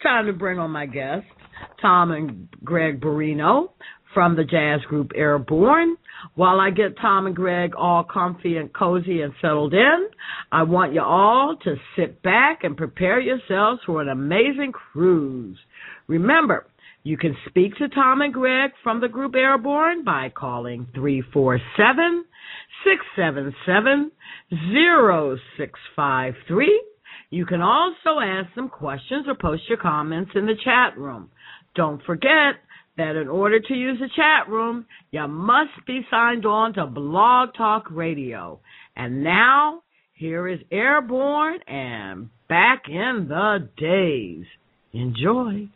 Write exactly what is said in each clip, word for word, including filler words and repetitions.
time to bring on my guests, Tom and Greg Barrino from the jazz group Airborne. While I get Tom and Greg all comfy and cozy and settled in, I want you all to sit back and prepare yourselves for an amazing cruise. Remember, you can speak to Tom and Greg from the group Airborne by calling three four seven, six seven seven, zero six five three. You can also ask them questions or post your comments in the chat room. Don't forget that in order to use the chat room, you must be signed on to Blog Talk Radio. And now, here is Airborne and Back in the Days. Enjoy.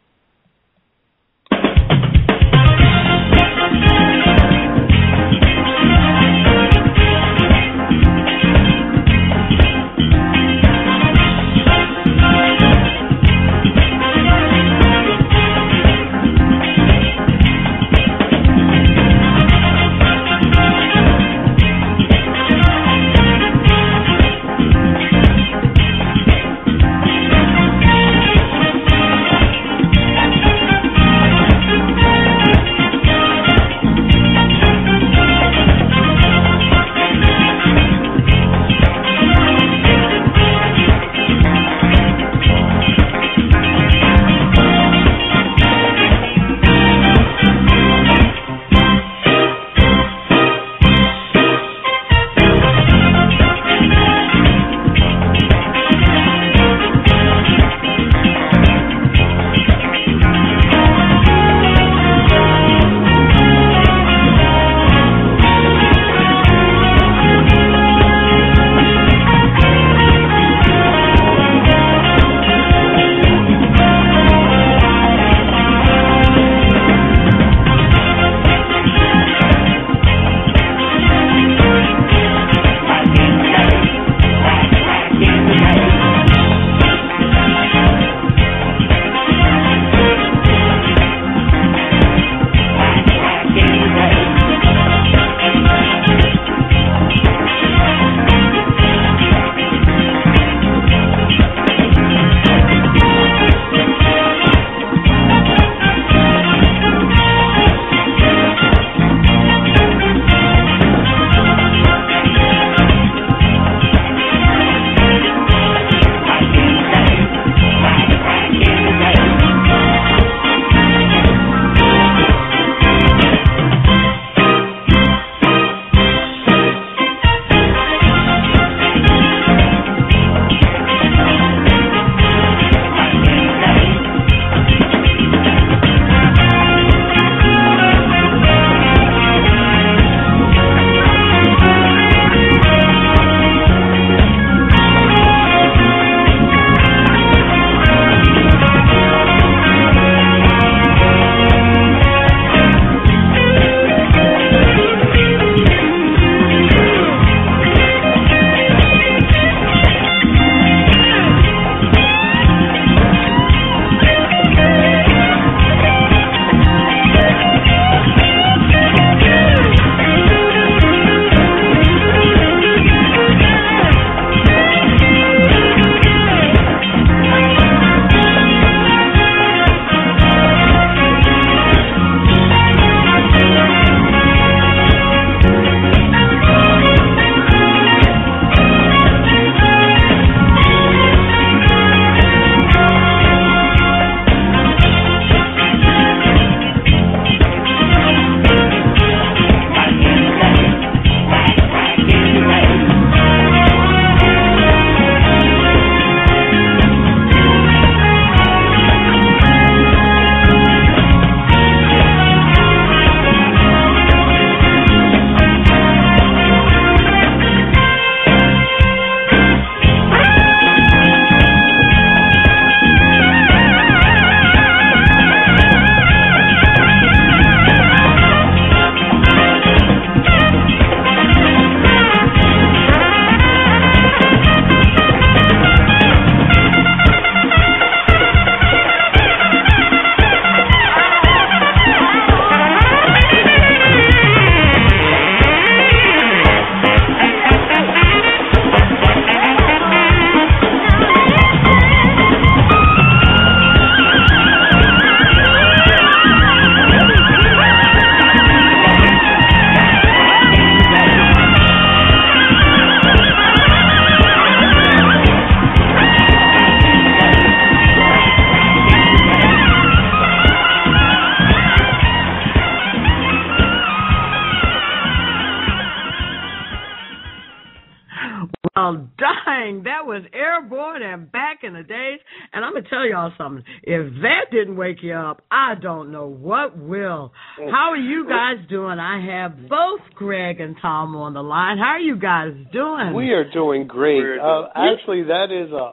morning. That was Airborne and Back in the Days. And I'm going to tell y'all something. If that didn't wake you up, I don't know what will. How are you guys doing? I have both Greg and Tom on the line. How are you guys doing? We are doing great. Doing uh, actually, that is a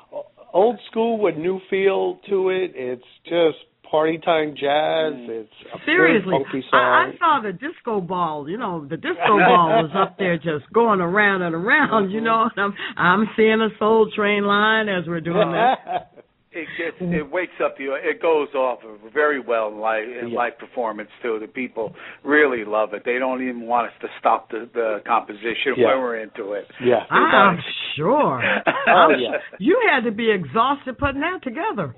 old school with new feel to it. It's just party time jazz. It's a Seriously, very funky song. I, I saw the disco ball. You know, the disco ball was up there just going around and around. You know, and I'm I'm seeing a Soul Train line as we're doing this. It gets, it wakes up you. It goes off very well in live, in yeah. live performance too. The people really love it. They don't even want us to stop the, the composition yeah. when we're into it. Yeah, I'm sure. Oh yeah. You had to be exhausted putting that together.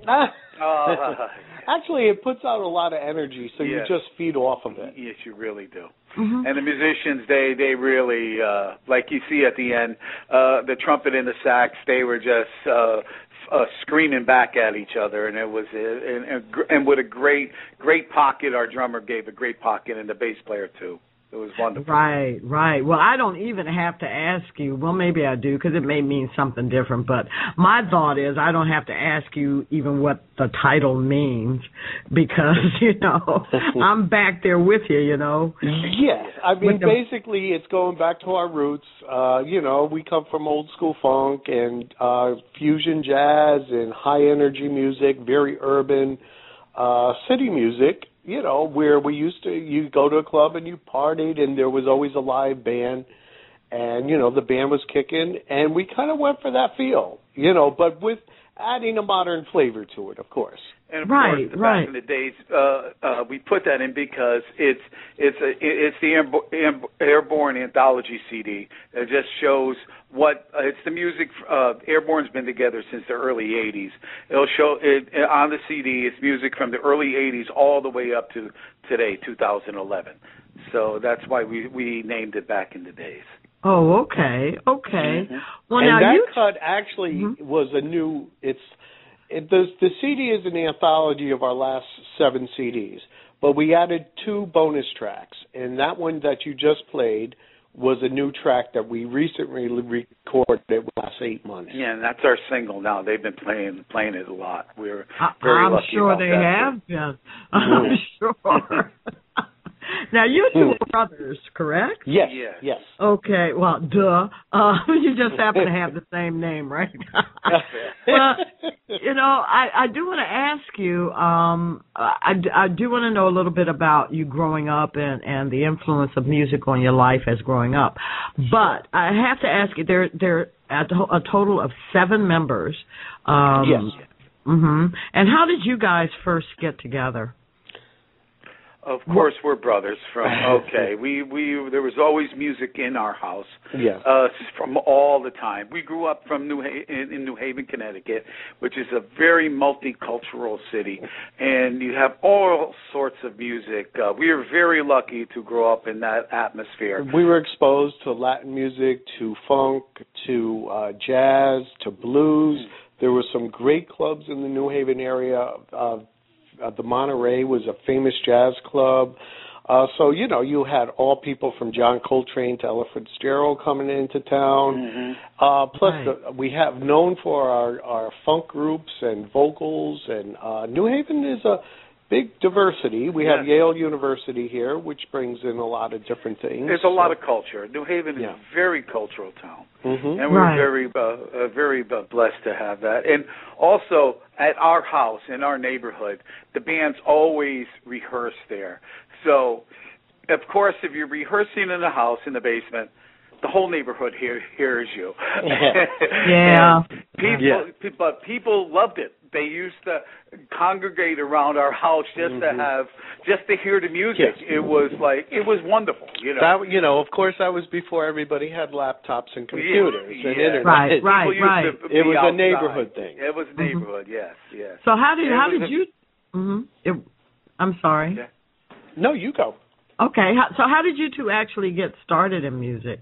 Uh, Actually, it puts out a lot of energy, so yes. you just feed off of it. Yes, you really do. Mm-hmm. And the musicians, they they really, uh, like you see at the end, uh, the trumpet and the sax, they were just uh, uh, screaming back at each other, and it was uh, and, and, and with a great great pocket. Our drummer gave a great pocket, and the bass player too. It was wonderful. Right, right. Well, I don't even have to ask you. Well, maybe I do because it may mean something different. But my thought is I don't have to ask you even what the title means because, you know, I'm back there with you, you know. Yeah. I mean, the, basically it's going back to our roots. Uh, you know, we come from old school funk and uh, fusion jazz and high energy music, very urban uh, city music. You know, where we used to, you go to a club and you partied and there was always a live band and, you know, the band was kicking and we kind of went for that feel, you know, but with adding a modern flavor to it, of course. And of right, course, right. back in the days, uh, uh, we put that in because it's it's a, it's the Airbo- Airborne Anthology C D. It just shows what uh, it's the music. Uh, Airborne's been together since the early eighties. It'll show it on the C D. It's music from the early eighties all the way up to today, two thousand eleven. So that's why we we named it Back in the Days. Oh, okay, okay. Mm-hmm. Well, and now that you cut actually mm-hmm. was a new. It's it, the the C D is an anthology of our last seven C Ds, but we added two bonus tracks, and that one that you just played was a new track that we recently recorded the last eight months. Yeah, and that's our single now. They've been playing playing it a lot. We're I, very I'm lucky sure about they that have been. I'm sure. Now, you two are brothers, correct? Yes, yes. yes. Okay, well, duh. Uh, you just happen to have the same name, right? Well, you know, I, I do want to ask you, um, I, I do want to know a little bit about you growing up and, and the influence of music on your life as growing up. But I have to ask you, there, there are a total of seven members. Um, yes. Mm-hmm. And how did you guys first get together? Of course, we're brothers. From okay, we we there was always music in our house. Yeah. Uh, from all the time. We grew up from New ha- in, in New Haven, Connecticut, which is a very multicultural city, and you have all sorts of music. Uh, we are very lucky to grow up in that atmosphere. We were exposed to Latin music, to funk, to uh, jazz, to blues. There were some great clubs in the New Haven area. Uh, Uh, the Monterey was a famous jazz club. Uh, so, you know, you had all people from John Coltrane to Ella Fitzgerald coming into town. Mm-hmm. Uh, plus, Right. the, we have known for our, our funk groups and vocals. And uh, New Haven is a big diversity. We have Yeah. Yale University here, which brings in a lot of different things. There's a lot of culture. New Haven is Yeah. a very cultural town. Mm-hmm. And we're Right. very, uh, uh, very uh, blessed to have that. And also, at our house, in our neighborhood, the bands always rehearse there. So, of course, if you're rehearsing in the house, in the basement, the whole neighborhood hear, hears you. Yeah. people, Yeah. pe- But people loved it. They used to congregate around our house just Mm-hmm. to have, just to hear the music. Yes. It was like, it was wonderful, you know. That, you know, of course, that was before everybody had laptops and computers Yeah, and yeah. internet. Right, People right, used right. to be It was a outside. neighborhood thing. It was a neighborhood, yes, yes. So how did It how was did a- you? Mm-hmm. It, I'm sorry. Yeah. No, you go. Okay, how, so how did you two actually get started in music?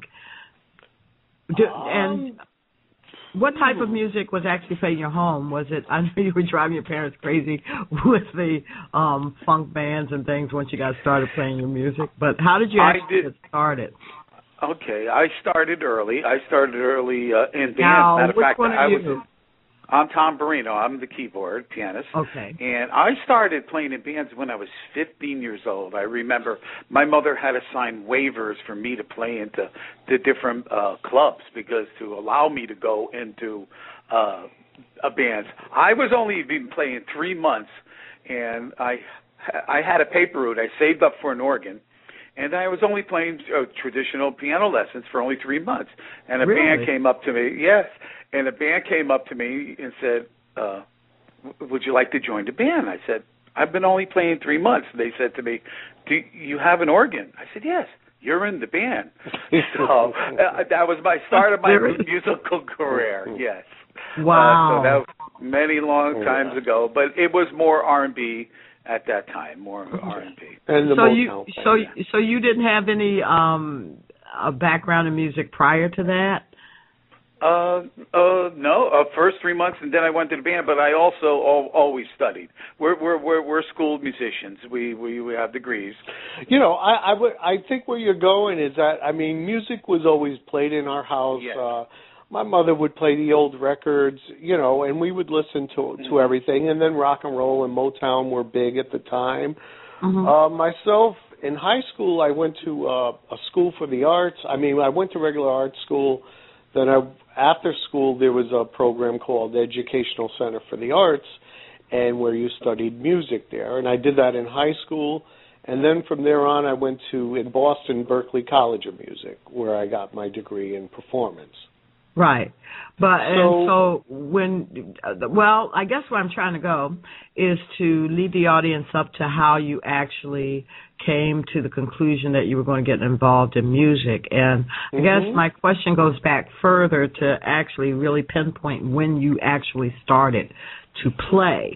Do, and what type of music was actually played in your home? Was it? I know you were driving your parents crazy with the um, funk bands and things once you guys started playing your music. But how did you I actually did- get started? Okay, I started early. I started early uh, in band. Now, Matter of which fact, one I are was. you? I'm Tom Barino. I'm the keyboard pianist. Okay. And I started playing in bands when I was fifteen years old. I remember my mother had to sign waivers for me to play into the different uh, clubs because to allow me to go into uh, a band. I was only been playing three months, and I I had a paper route. I saved up for an organ. And I was only playing uh, traditional piano lessons for only three months. And a Really? band came up to me, yes, and a band came up to me and said, uh, w- would you like to join the band? I said, I've been only playing three months. They said to me, do you have an organ? I said, yes, you're in the band. So uh, that was my start of my musical career, yes. Wow. Uh, so that was many long times ago, but it was more R and B at that time, more R and B. And the so Motown you, thing, so yeah. so you didn't have any um, uh, background in music prior to that? Uh, uh, no. Uh, first three months, and then I went to the band. But I also al- always studied. We're we're we're we're schooled musicians. We we we have degrees. You know, I I, would, I think where you're going is that I mean, music was always played in our house. Yes. Uh, my mother would play the old records, you know, and we would listen to to Mm-hmm. everything. And then rock and roll and Motown were big at the time. Mm-hmm. Uh, myself, in high school, I went to uh, a school for the arts. I mean, I went to regular art school. Then I, after school, there was a program called Educational Center for the Arts, and where you studied music there. And I did that in high school. And then from there on, I went to, in Boston, Berklee College of Music, where I got my degree in performance. Right. But So- and so when uh, well, I guess where I'm trying to go is to lead the audience up to how you actually came to the conclusion that you were going to get involved in music. And I Mhm. guess my question goes back further to actually really pinpoint when you actually started to play.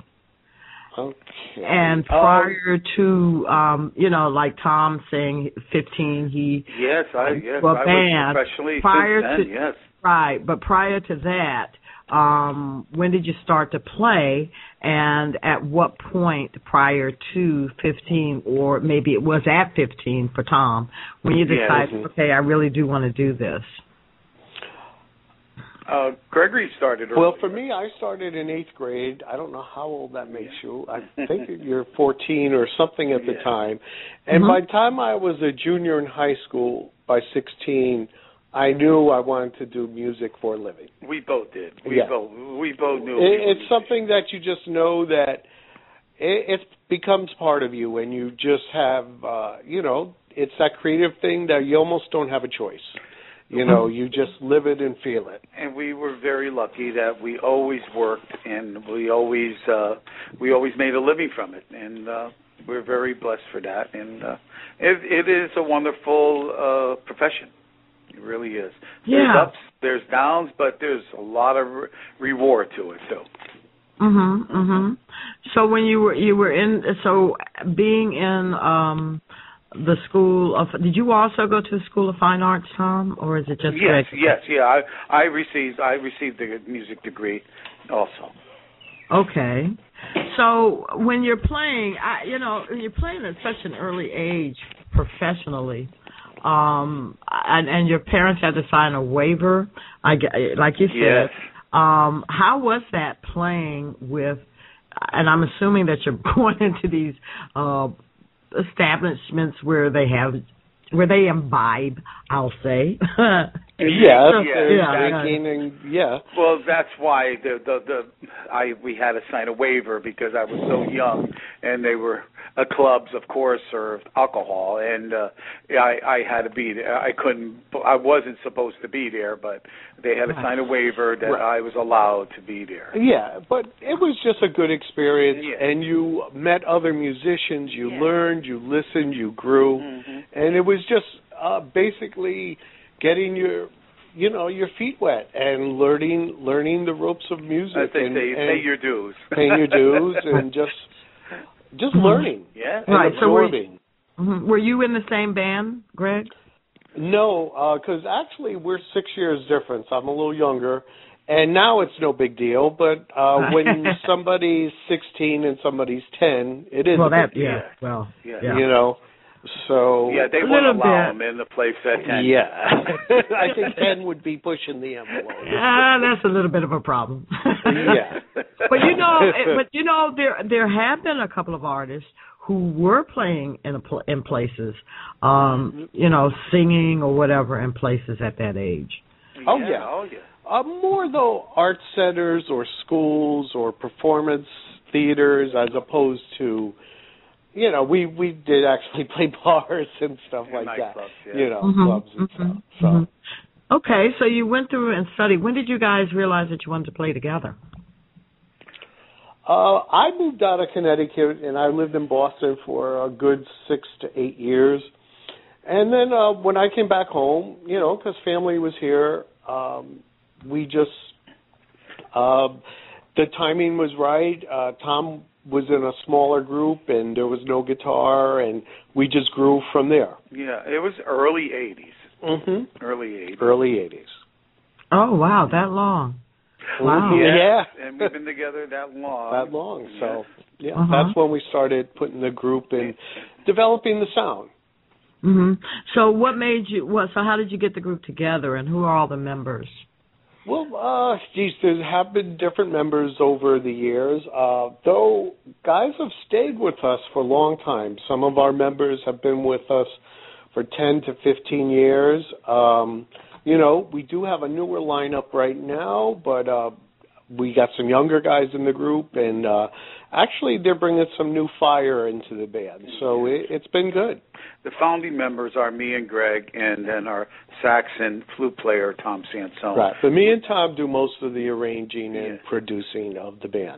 Okay. And prior to, um, you know, like Tom saying fifteen, he Yes, I yes well, I band. was professionally Prior since then. to- Yes. right, but prior to that, um, when did you start to play, and at what point prior to fifteen, or maybe it was at fifteen for Tom, when you Yeah, decided, mhm. okay, I really do want to do this? Uh, Gregory started early. Well, for me, I started in eighth grade. I don't know how old that makes you. I think you're fourteen or something at the Yeah. time. And Mhm. by the time I was a junior in high school, by sixteen, I knew I wanted to do music for a living. We both did. We Yeah. both we both knew. It, we were it's musicians. something that you just know that it, it becomes part of you, and you just have, uh, you know, it's that creative thing that you almost don't have a choice. You know, you just live it and feel it. And we were very lucky that we always worked, and we always uh, we always made a living from it, and uh, we're very blessed for that. And uh, it, it is a wonderful uh, profession. It really is. There's Yeah. ups, there's downs, but there's a lot of re- reward to it too. Mhm, mhm. So when you were you were in so being in um the school of did you also go to the School of Fine Arts, Tom, or is it just Yes, regular? yes, yeah. I I received I received the music degree also. Okay. So when you're playing, I, you know, when you're playing at such an early age professionally, um, and, and your parents had to sign a waiver, I gue- like you said. Yes. Um, how was that playing with? And I'm assuming that you're going into these uh, establishments where they have, where they imbibe. I'll say. Yeah, So- there's yeah, drinking and yeah. Well, that's why the the the I we had to sign a waiver because I was so young, and they were uh, clubs, of course, served alcohol, and uh, I I had to be there. I couldn't. I wasn't supposed to be there, but they had to sign a waiver that Right. I was allowed to be there. Yeah, but it was just a good experience, Yeah. and you met other musicians, you Yeah. learned, you listened, you grew, Mhm. and it was just uh, basically getting your, you know, your feet wet and learning learning the ropes of music. As they and, say, and pay your dues. paying your dues and just just learning Yeah. and Right, so were- absorbing. Mhm. Were you in the same band, Greg? No, because actually we're six years difference. I'm a little younger, and now it's no big deal. But uh, when somebody's sixteen and somebody's ten, it is Well, a big that deal. yeah. Well, Yeah. yeah. You know, So yeah, they won't allow them in the place at ten. Yeah, I think ten would be pushing the envelope. Ah, that's a little bit of a problem. Yeah, but you know, but you know, there there have been a couple of artists who were playing in a pl- in places, um, you know, singing or whatever in places at that age. Oh yeah, oh yeah. Uh, more though, art centers or schools or performance theaters, as opposed to, you know, we we did actually play bars and stuff yeah, like that. Clubs, yeah. You know, mm-hmm, clubs and mm-hmm, stuff. So. Mm-hmm. Okay, so you went through and studied. When did you guys realize that you wanted to play together? Uh, I moved out of Connecticut and I lived in Boston for a good six to eight years. And then uh, when I came back home, you know, because family was here, um, we just, uh, the timing was right. Uh, Tom was in a smaller group and there was no guitar and we just grew from there. Yeah, it was early eighties. Mm-hmm. Early eighties. Early eighties. Oh, wow, that long. Wow. Yeah. yeah. And we've been together that long. That long. So, yeah, uh-huh. that's when we started putting the group and developing the sound. Mhm. So what made you, what, so how did you get the group together and who are all the members? Well, uh, geez, there have been different members over the years. Uh, though guys have stayed with us for a long time. Some of our members have been with us for ten to fifteen years. Um, you know, we do have a newer lineup right now, but uh, we got some younger guys in the group, and uh, actually they're bringing some new fire into the band. So it, it's been good. The founding members are me and Greg, and then our sax and flute player, Tom Sansone. Right. But me and Tom do most of the arranging and yeah. producing of the band.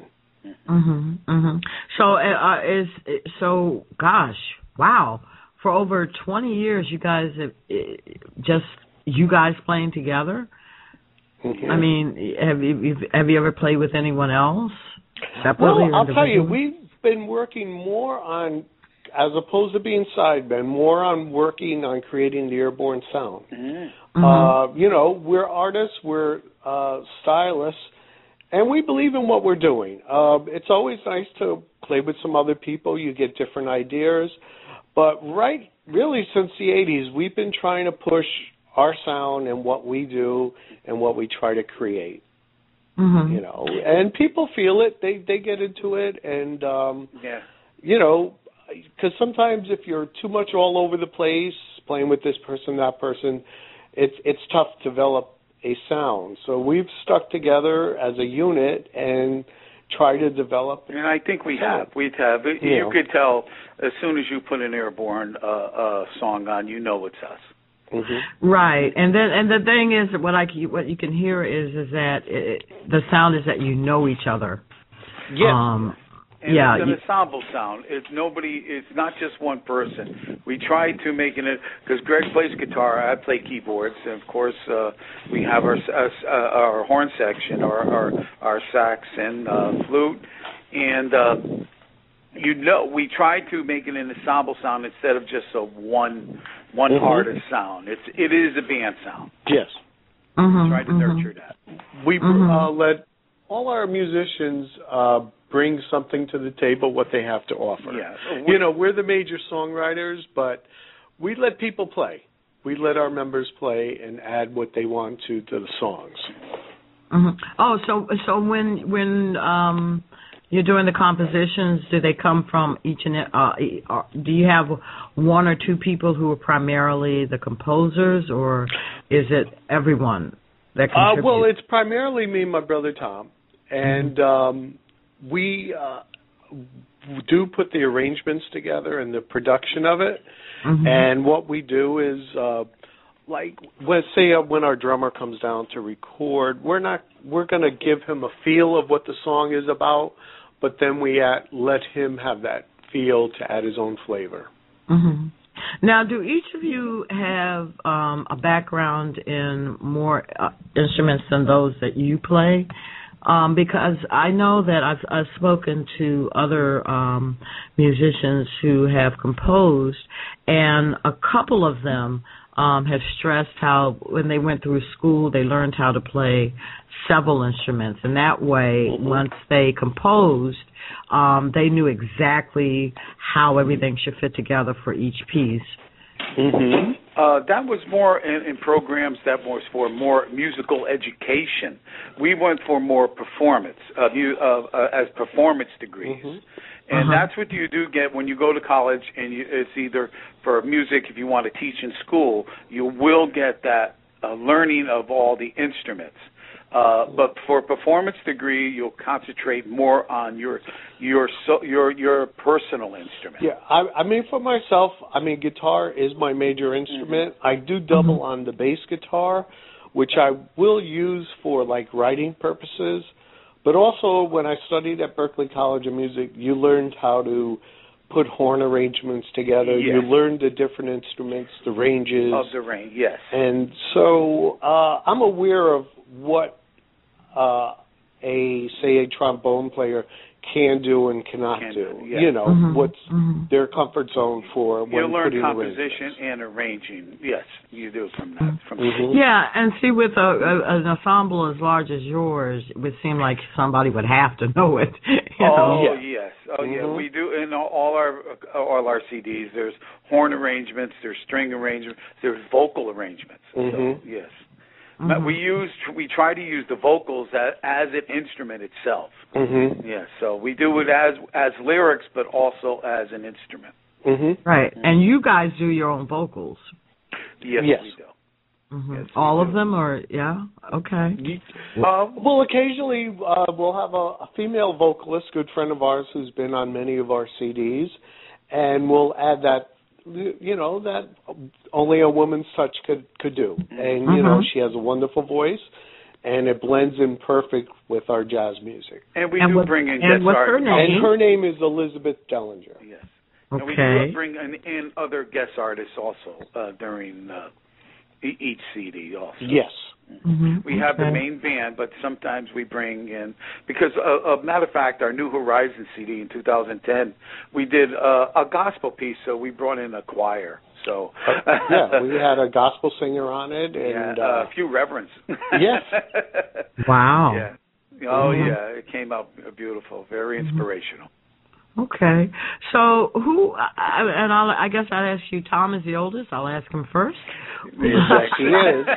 Mhm. Mhm. So uh, is so gosh, wow. For over twenty years you guys have uh, just you guys playing together? Mm-hmm. I mean, have you have you ever played with anyone else? Separately well, I'll or tell you, we've been working more on, as opposed to being sidemen, more on working on creating the airborne sound. Mm-hmm. Uh, you know, we're artists, we're uh, stylists, and we believe in what we're doing. Uh, it's always nice to play with some other people. You get different ideas. But right, really since the eighties, we've been trying to push our sound and what we do and what we try to create. Mm-hmm. You know, and people feel it. They they get into it, and um, yeah, you know, because sometimes if you're too much all over the place, playing with this person, that person, it's it's tough to develop a sound. So we've stuck together as a unit and try to develop. And I think we have. We have. You, you you know. could tell as soon as you put an Airborne uh, uh, song on, you know it's us. Mm-hmm. Right, and then and the thing is, what I what you can hear is is that it, the sound is that you know each other. Yes. Um, And yeah. it's an You, ensemble sound. It's nobody. It's not just one person. We try to make it because Greg plays guitar. I play keyboards, and of course uh, we have our uh, our horn section, our our, our sax and uh, flute, and uh, you know we try to make it an ensemble sound instead of just a one one mm-hmm. hearted sound. It's it is a band sound. Yes. mm-hmm, Try to mm-hmm. nurture that. We Mm-hmm. uh, let all our musicians uh, bring something to the table, what they have to offer. Yeah. You know, we're the major songwriters, but we let people play. We let our members play and add what they want to to the songs. Mm-hmm. Oh, so so when when um, you're doing the compositions, do they come from each and uh, do you have one or two people who are primarily the composers, or is it everyone that contributes? Uh, well, it's primarily me and my brother Tom, and um, we uh, do put the arrangements together and the production of it. Mm-hmm. And what we do is, uh, like, let's say uh, when our drummer comes down to record, we're not we're going to give him a feel of what the song is about, but then we at, let him have that feel to add his own flavor. Mm-hmm. Now, do each of you have um, a background in more uh, instruments than those that you play? Um, because I know that I've, I've spoken to other um, musicians who have composed, and a couple of them um, have stressed how when they went through school, they learned how to play several instruments, and that way, Mm-hmm. once they composed, um, they knew exactly how everything should fit together for each piece. Mm-hmm. Uh, that was more in, in programs that was for more musical education. We went for more performance, uh, mu- uh, uh, as performance degrees. Mm-hmm. And Uh-huh. that's what you do get when you go to college, and you, it's either for music, if you want to teach in school, you will get that uh, learning of all the instruments. Uh, but for a performance degree, you'll concentrate more on your your so, your your personal instrument. Yeah, I, I mean, for myself, I mean, guitar is my major instrument. Mm-hmm. I do double mm-hmm. on the bass guitar, which I will use for, like, writing purposes. But also, when I studied at Berklee College of Music, you learned how to put horn arrangements together. Yes. You learned the different instruments, the ranges. Of the range, yes. And so uh, I'm aware of what uh, a, say, a trombone player can do and cannot Can do. do, yes. You know, Mm-hmm. what's mm-hmm. their comfort zone for when you learn putting composition and arranging. Yes, you do from that. From mm-hmm. Yeah, and see, with a, a, an ensemble as large as yours, it would seem like somebody would have to know it. You oh know? yeah. yes, oh mm-hmm. yeah. We do in all our all our C Ds. There's horn arrangements, there's string arrangements, there's vocal arrangements. Mm-hmm. So yes, Mm-hmm. we use we try to use the vocals as, as an instrument itself. Mm-hmm. Yes, so we do it as as lyrics, but also as an instrument. Mm-hmm. Right, and you guys do your own vocals. Yes, Yes. we do. Mm-hmm. Yes, all we of do. them, or yeah, okay. Uh, well, occasionally uh, we'll have a, a female vocalist, good friend of ours, who's been on many of our C Ds, and we'll add that, you know, that only a woman's touch could could do. And you mm-hmm. know, she has a wonderful voice, and it blends in perfect with our jazz music. And we and do what, bring in and guest what's her artists. name? And her name is Elizabeth Dellinger. Yes. Okay. And we do bring in, in other guest artists also uh, during uh, e- each C D also. Yes. Mm-hmm. We have the okay. main band, but sometimes we bring in, because uh, a matter of fact, our New Horizons C D in two thousand ten, we did uh, a gospel piece, so we brought in a choir. So uh, yeah, we had a gospel singer on it, and yeah, uh, a few reverends. Yes. Wow. Yeah. Oh mm-hmm. yeah, it came out beautiful, very inspirational. Okay, so who? I, and I'll, I guess I'll ask you. Tom is the oldest. I'll ask him first. Yes, he is.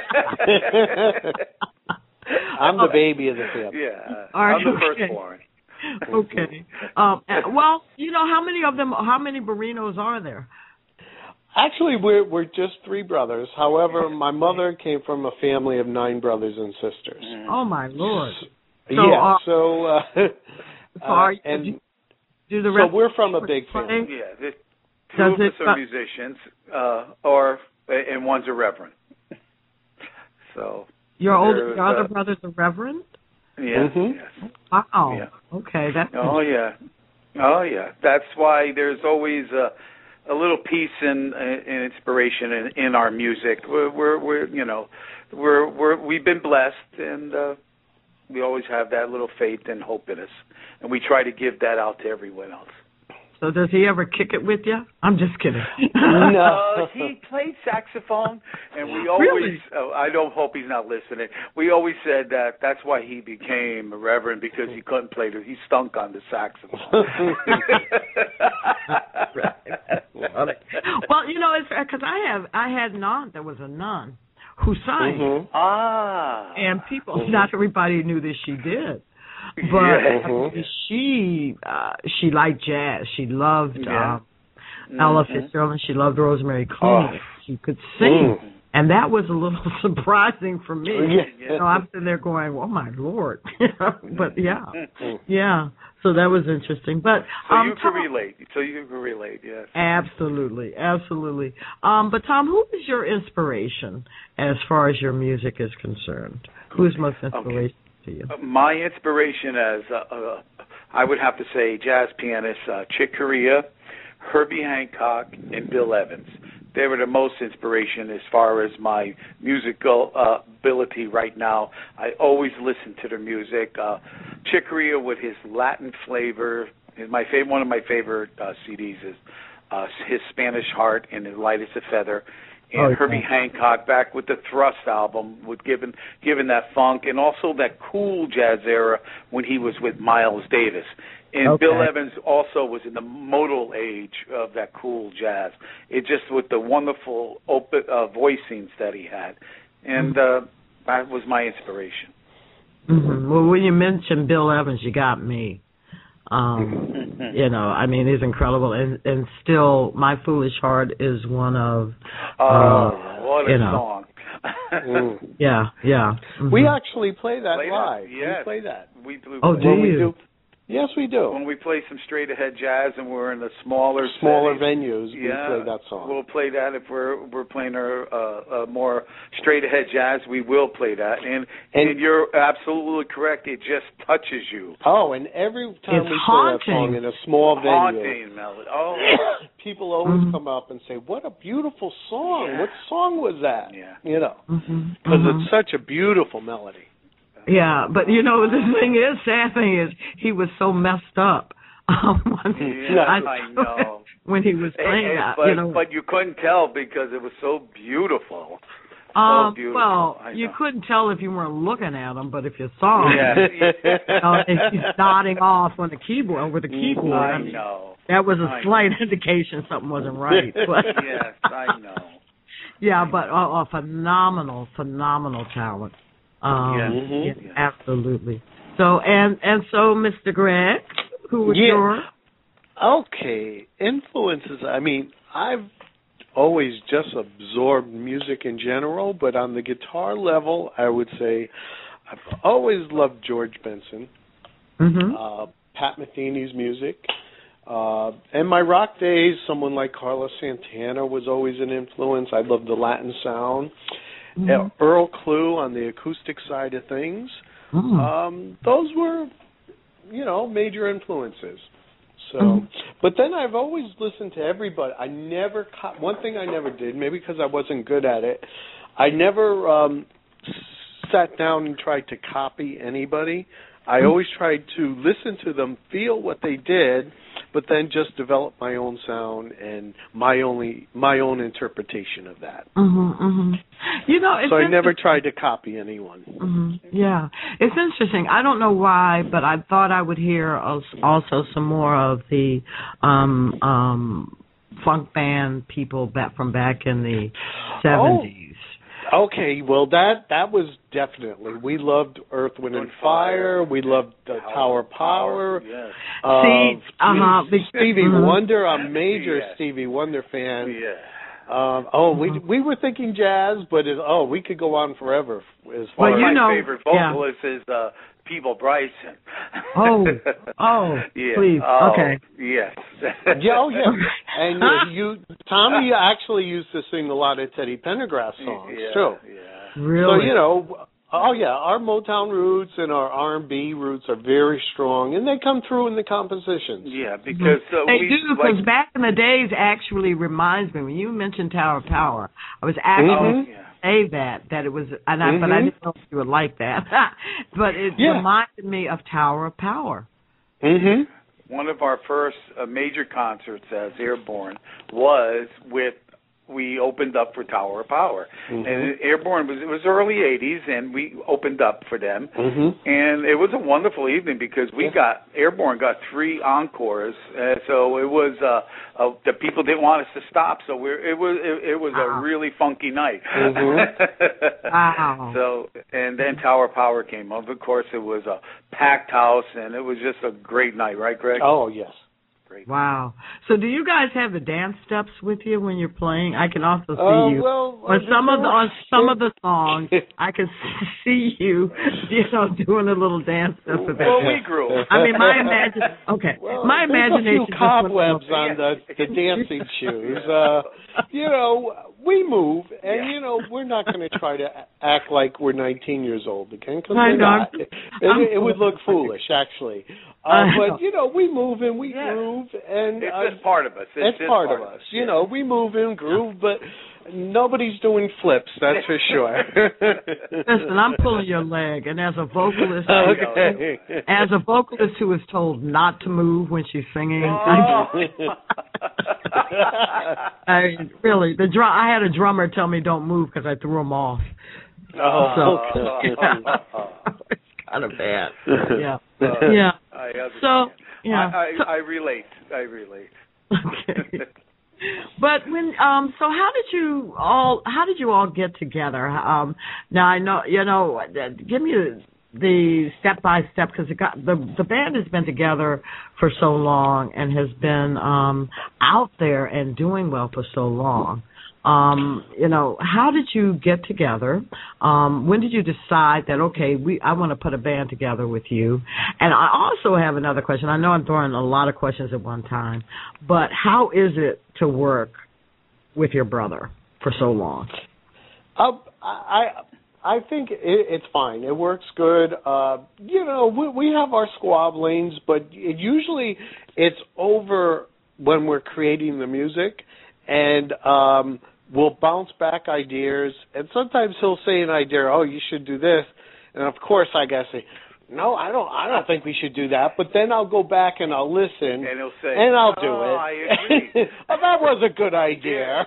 I'm the baby of the family. Yeah, Are I'm the okay. firstborn. Okay. Um, well, you know, how many of them? How many Barinos are there? Actually, we're we're just three brothers. However, my mother came from a family of nine brothers and sisters. Oh my Lord! So, yeah. uh, so, uh, so are, uh, and do, do the so rest we're from a big family. Yeah, the, two Does of it, us are uh, musicians, uh, or and one's a reverend. So your older, there's, your other uh, brother's a reverend. Yes, Mhm. yes. Wow. Yeah. Okay, that's Oh yeah, oh yeah. That's why there's always a, a little peace and, and inspiration in, in our music. We're, we're, we're, you know, we're, we're, we've been blessed, and uh, we always have that little faith and hope in us, and we try to give that out to everyone else. So does he ever kick it with you? I'm just kidding. No. Uh, he played saxophone, and we always, Really? oh, I don't hope he's not listening, we always said that that's why he became a reverend, because he couldn't play, the, he stunk on the saxophone. Well, you know, it's because I have I had an aunt that was a nun who sang, Mhm. Ah. and people, not everybody knew that she did. But Yeah. Mhm. she uh, she liked jazz. She loved Yeah. uh, Ella Mhm. Fitzgerald, and she loved Rosemary Clooney. Oh. She could sing, Mm. and that was a little surprising for me. Yeah. You know, I'm sitting there going, "Oh my Lord!" But yeah, Mm. yeah. So that was interesting. But So um, you can Tom, relate. So you can relate, yes. absolutely, absolutely. Um, but Tom, who is your inspiration as far as your music is concerned? Who is most inspiration to you? Uh, My inspiration as, uh, uh, I would have to say, jazz pianist uh, Chick Corea, Herbie Hancock, and Bill Evans. They were the most inspiration as far as my musical uh, ability right now. I always listen to their music. Uh, Chick Corea with his Latin flavor. Is my favorite. One of my favorite uh, C Ds is uh, his Spanish Heart and his Light as a Feather. and oh, Herbie yeah. Hancock back with the Thrust album, with given given that funk, and also that cool jazz era when he was with Miles Davis. And okay. Bill Evans also was in the modal age of that cool jazz. It just with the wonderful open uh, voicings that he had, and uh, that was my inspiration. Mm-hmm. Well, when you mentioned Bill Evans, you got me. Um, you know, I mean, he's incredible, and and still, My Foolish Heart is one of. Oh, uh, what a you know, song! Mm. Yeah, yeah. Mm-hmm. We actually play that play live. That? Yes. We play that. We do. Oh, do when you? We do, yes, we do. When we play some straight ahead jazz and we're in the smaller smaller settings, venues, yeah, we play that song. We'll play that if we're we're playing our uh, uh, more straight ahead jazz. We will play that, and, and and you're absolutely correct. It just touches you. Oh, and every time it's we haunting. play that song in a small venue, Haunting melody. Oh, people always mm-hmm. come up and say, "What a beautiful song! Yeah. What song was that?" Yeah, you know, because mm-hmm. mm-hmm. it's such a beautiful melody. Yeah, but you know the thing is, sad thing is, he was so messed up. Um, when, yeah, I, I know. When he was playing and, and, that, but, you know. But you couldn't tell because it was so beautiful. Um, so beautiful. well, I you know. couldn't tell if you weren't looking at him, but if you saw him, Yeah. you know, if he's nodding off on the keyboard with the keyboard, I I mean, know. that was a I slight know. indication something wasn't right. But, Yes, I know. Yeah, but a, a phenomenal, phenomenal talent. Um, Yes. Mm-hmm. yeah, Yes. absolutely. So and and so, Mister Greg, who was Yeah. yours? Okay, influences. I mean, I've always just absorbed music in general, but on the guitar level, I would say I've always loved George Benson, Mm-hmm. uh, Pat Metheny's music. Uh, and my rock days, someone like Carlos Santana was always an influence. I loved the Latin sound. Mm-hmm. Uh, Earl Klugh on the acoustic side of things. Mm. Um, those were, you know, major influences. So, Mhm. but then I've always listened to everybody. I never co- one thing I never did, maybe because I wasn't good at it. I never um, sat down and tried to copy anybody. I always tried to listen to them, feel what they did, but then just develop my own sound and my only my own interpretation of that. Mm-hmm, mm-hmm. You know, it's So I never interesting. tried to copy anyone. Mm-hmm. Yeah, it's interesting. I don't know why, but I thought I would hear also some more of the um, um, funk band people back from back in the seventies. Okay, well that that was definitely. We loved Earth, Wind and Fire. We loved uh, Tower of Power. Yes. Uh, See, uh-huh. Stevie Mhm. Wonder. I'm a major Yes. Stevie Wonder fan. Yeah. Um, oh, we Mhm. we were thinking jazz, but it, oh, we could go on forever. As far Well, as you my know, favorite yeah. vocalist is uh, Peeble Bryson. Oh, oh, yeah. please, Oh, okay. Yes. yeah, oh yeah, and uh, you, Tommy, actually used to sing a lot of Teddy Pendergrass songs yeah, too. Yeah. Really? So you know, oh yeah, our Motown roots and our R and B roots are very strong, and they come through in the compositions. Yeah, because uh, They we do, because like, back in the days actually reminds me, when you mentioned Tower of Power, I was actually Mhm. going to say that, that it was, and I, but I Mhm. didn't know if you would like that. But it Yeah. reminded me of Tower of Power. Mhm. one of our first uh, major concerts as Airborne was with. We opened up for Tower of Power, Mhm. and Airborne was it was early eighties, and we opened up for them, Mhm. and it was a wonderful evening because we Yeah. got Airborne got three encores, uh, so it was uh, uh, the people didn't want us to stop, so we it was it, it was Wow. a really funky night. Mhm. Wow. So and then Tower of Power came up. Of course, it was a packed house, and it was just a great night, right, Greg? Oh yes. Great. Wow. So do you guys have the dance steps with you when you're playing? I can also see Uh, you. well, on some of the on some of the songs, Yeah. I can see you, you know, doing a little dance step with Well, that. we grew. I mean, my imagine. Okay, Well, my there's imagination. a few just went cobwebs off. on the, the dancing shoes. Uh, you know, we move, and Yeah. you know, we're not going to try to act like we're nineteen years old again, because I we're know. not. It, I'm- it would look foolish, actually. Uh, I know. but you know, we move and we Yeah. groove, and It's uh, just part of us. It's, it's just part of us. You Yeah. know, we move and groove, but nobody's doing flips. That's for sure. Listen, I'm pulling your leg, and as a vocalist, Okay. as a vocalist who is told not to move when she's singing, Oh. I really the drum. I had a drummer tell me don't move because I threw him off. Oh, so, okay. it's kind of bad. Yeah, Uh, yeah. I understand. So, yeah. I, I, so, I relate. I relate. okay. But when um so how did you all how did you all get together? Um now I know you know give me the, the step by step because the the band has been together for so long and has been um out there and doing well for so long. Um, you know, how did you get together? Um, when did you decide that, okay, we I want to put a band together with you? And I also have another question. I know I'm throwing a lot of questions at one time, but how is it to work with your brother for so long? Uh, I I think it, it's fine. It works good. Uh, you know, we, we have our squabblings, but it usually it's over when we're creating the music. And um, we'll bounce back ideas, and sometimes he'll say an idea, oh, you should do this, and of course I gotta say, no, I don't, I don't think we should do that. But then I'll go back and I'll listen, and he'll say, and I'll do oh, it. I agree. Oh, that was a good idea.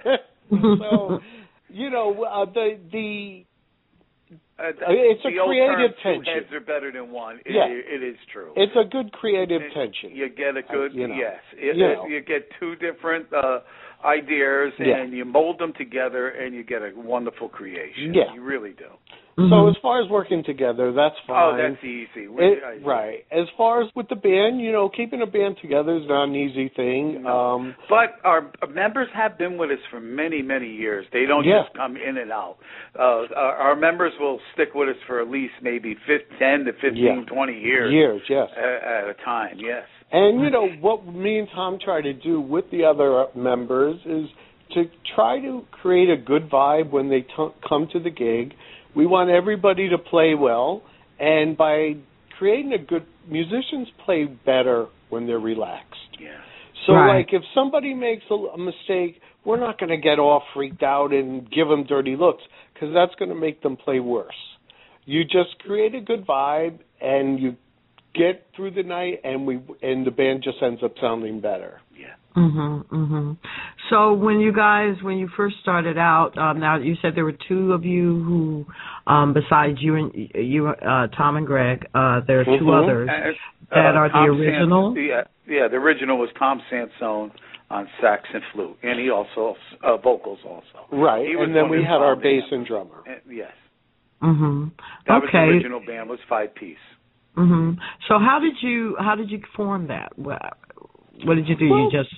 So, you know, uh, the the Uh, it's a the old creative term, tension. Two heads are better than one. It, Yeah. it, it is true. It's a good creative And tension. You get a good, uh, you know, yes. It, you it, know. you get two different uh, ideas, Yeah. and you mold them together, and you get a wonderful creation. Yeah. You really do. Mm-hmm. So as far as working together, that's fine. Oh, that's easy. We, It, I, right. As far as with the band, you know, keeping a band together is not an easy thing. No. Um, But our members have been with us for many, many years. They don't Yeah. just come in and out. Uh, our, our members will stick with us for at least maybe ten to fifteen, Yeah. twenty years. years, yes. At, at a time, yes. And, you know, what me and Tom try to do with the other members is to try to create a good vibe when they t- come to the gig. We want everybody to play well, and by creating a good, musicians play better when they're relaxed. Yeah. So, Right. like, if somebody makes a, a mistake, we're not going to get all freaked out and give them dirty looks, because that's going to make them play worse. You just create a good vibe, and you get through the night, and we and the band just ends up sounding better. Yeah. Mhm, mhm. So when you guys, when you first started out, um, now you said there were two of you who, um, besides you and you, uh, Tom and Greg, uh, there are two Mhm. others Uh, that uh, are Tom the original. San- yeah, yeah, the original was Tom Sansone on sax and flute, and he also uh, vocals also. Right, He was and then one we of the had our founding bass and members. drummer. Uh, yes. Mhm. That was the Okay. original band, was five piece. Mhm. So how did you how did you form that? What, what did you do? Well, you just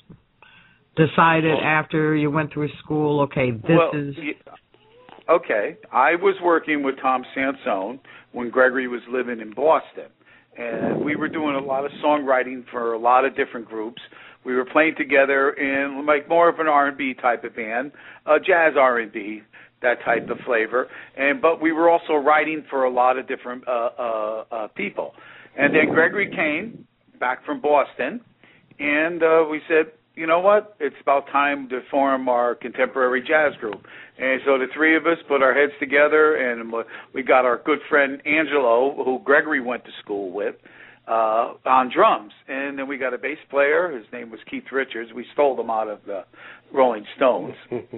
decided after you went through school, okay, this well, is y- okay. I was working with Tom Sansone when Gregory was living in Boston, and we were doing a lot of songwriting for a lot of different groups. We were playing together in like more of an R and B type of band, uh, jazz R and B, that type of flavor. And but we were also writing for a lot of different uh, uh, uh, people. And then Gregory came back from Boston, and uh, we said, you know what? It's about time to form our contemporary jazz group. And so the three of us put our heads together, and we got our good friend Angelo, who Gregory went to school with, uh, on drums. And then we got a bass player. His name was Keith Richards. We stole him out of the Rolling Stones.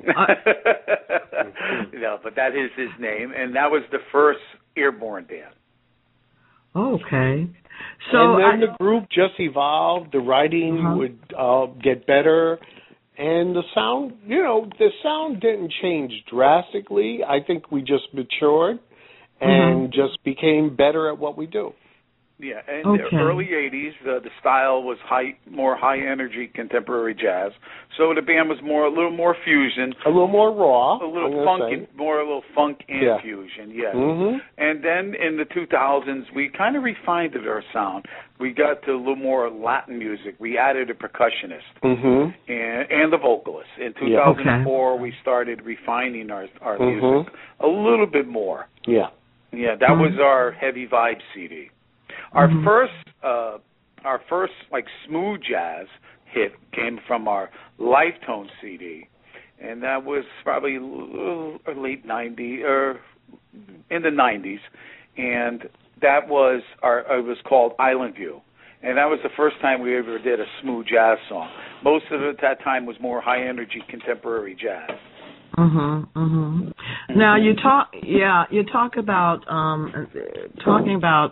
You know, but that is his name. And that was the first Airborne band. okay. So and then I, the group just evolved. The writing Uh-huh. would uh, get better, and the sound, you know, the sound didn't change drastically. I think we just matured and just became better at what we do. Yeah, in Okay. the early eighties, uh, the style was high, more high-energy contemporary jazz. So the band was more, a little more fusion, A little more raw. a I'm little gonna funk, say. and, more a little funk and Yeah. fusion. Yes. Mm-hmm. And then in the two thousands, we kind of refined it, our sound. We got to a little more Latin music. We added a percussionist Mm-hmm. and, and the vocalist. In two Yeah. thousand four, we started refining our our Mhm. music a little bit more. Yeah. Yeah, that Mhm. was our heavy vibe C D. Our Mhm. first, uh, our first like smooth jazz hit came from our Lifetone C D, and that was probably l- late nineties or in the nineties, and that was our. It was called Island View, and that was the first time we ever did a smooth jazz song. Most of it at that time was more high energy contemporary jazz. Mhm. Mhm. Now you talk, yeah, you talk about um, talking about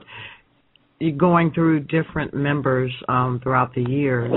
you going through different members um, throughout the years.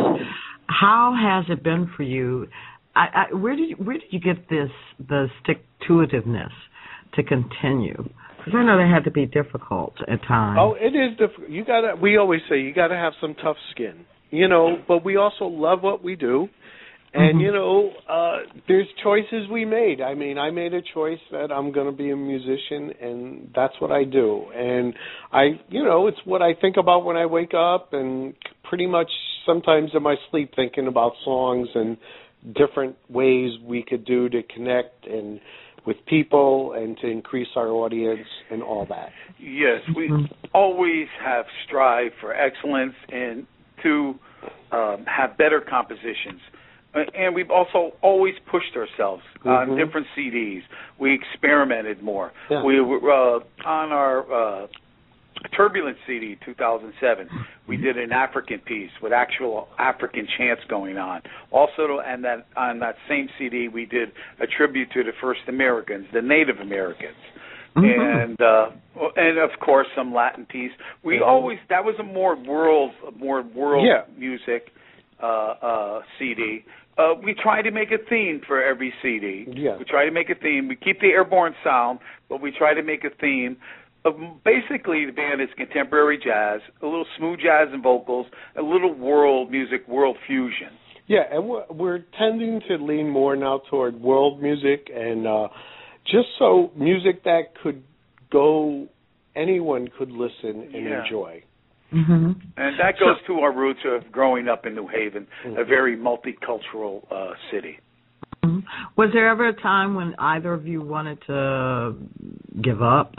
How has it been for you? I, I, where did you, where did you get this the stick-to-itiveness to continue? Because I know that had to be difficult at times. Oh, it is difficult. You gotta. We always say you gotta have some tough skin, you know. But we also love what we do, and Mm-hmm. you know, uh, there's choices we made. I mean, I made a choice that I'm gonna be a musician, and that's what I do. And I, you know, it's what I think about when I wake up, and pretty much sometimes in my sleep thinking about songs and different ways we could do to connect and with people and to increase our audience and all that. Yes, we always have strived for excellence and to um, have better compositions. Uh, and we've also always pushed ourselves mm-hmm. on different C Ds. We experimented more. Yeah. We were uh, on our uh, Turbulence C D two thousand seven. We did an African piece with actual African chants going on. Also, and that on that same C D, we did a tribute to the first Americans, the Native Americans, mm-hmm. and uh, and of course some Latin piece. We mm-hmm. always that was a more world, more world yeah. music uh, uh, C D. Uh, we try to make a theme for every C D. Yeah. We try to make a theme. We keep the airborne sound, but we try to make a theme. Uh, basically, the band is contemporary jazz, a little smooth jazz and vocals, a little world music, world fusion. Yeah, and we're, we're tending to lean more now toward world music, and uh, just so music that could go, anyone could listen and yeah. enjoy. Mm-hmm. And that goes so, to our roots of growing up in New Haven, mm-hmm. a very multicultural uh, city. Mm-hmm. Was there ever a time when either of you wanted to give up?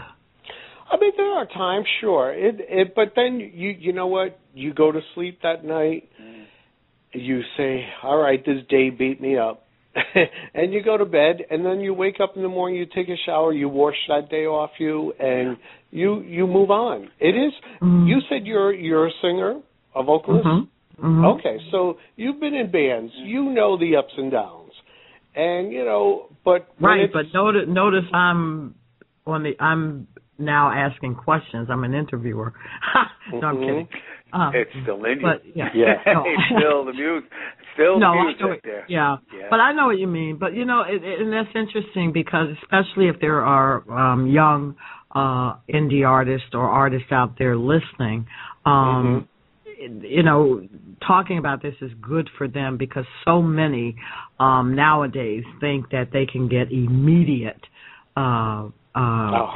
I mean, there are times, sure. It, it, but then you, you know what? You go to sleep that night. Mm. You say, "All right, this day beat me up," and you go to bed. And then you wake up in the morning. You take a shower. You wash that day off you, and you you move on. It is. Mm. You said you're you're a singer, a vocalist. Mm-hmm. Mm-hmm. Okay, so you've been in bands. You know the ups and downs, and you know. But right, but notice notice I'm on the I'm. now asking questions. I'm an interviewer. No, mm-hmm. I'm kidding. Um, it's still in you. But, yeah. yeah. No. It's still the music. Still no, the music I know it, there. Yeah. yeah. But I know what you mean. But, you know, it, it, and that's interesting because especially if there are um, young uh, indie artists or artists out there listening, um, mm-hmm. you know, talking about this is good for them because so many um, nowadays think that they can get immediate uh Um, oh.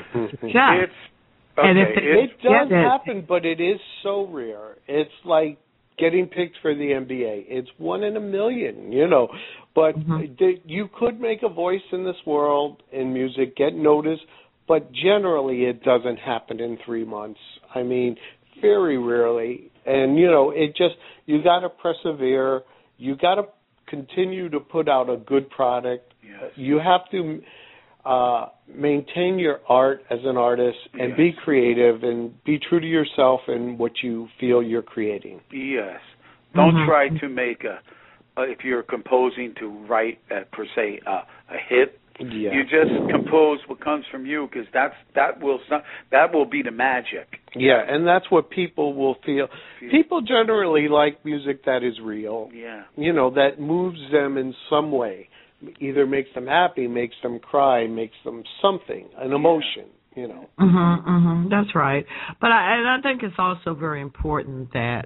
yeah. It's, okay. And if it, it, it does it, happen, but it is so rare. It's like getting picked for the N B A. It's one in a million, you know. But mm-hmm. th- you could make a voice in this world in music, get noticed, but generally it doesn't happen in three months. I mean, very rarely. And, you know, it just, you got to persevere. You got to continue to put out a good product. Yes. You have to... Uh, maintain your art as an artist and yes. be creative and be true to yourself and what you feel you're creating. Yes. Don't mm-hmm. try to make a, uh, if you're composing to write, uh, per se, uh, a hit. Yeah. You just compose what comes from you because that's that will that will be the magic. Yeah, and that's what people will feel. People generally like music that is real. Yeah. You know, that moves them in some way. Either makes them happy, makes them cry, makes them something, an emotion, yeah. you know. Mm-hmm, mm-hmm, that's right. But I, and I think it's also very important that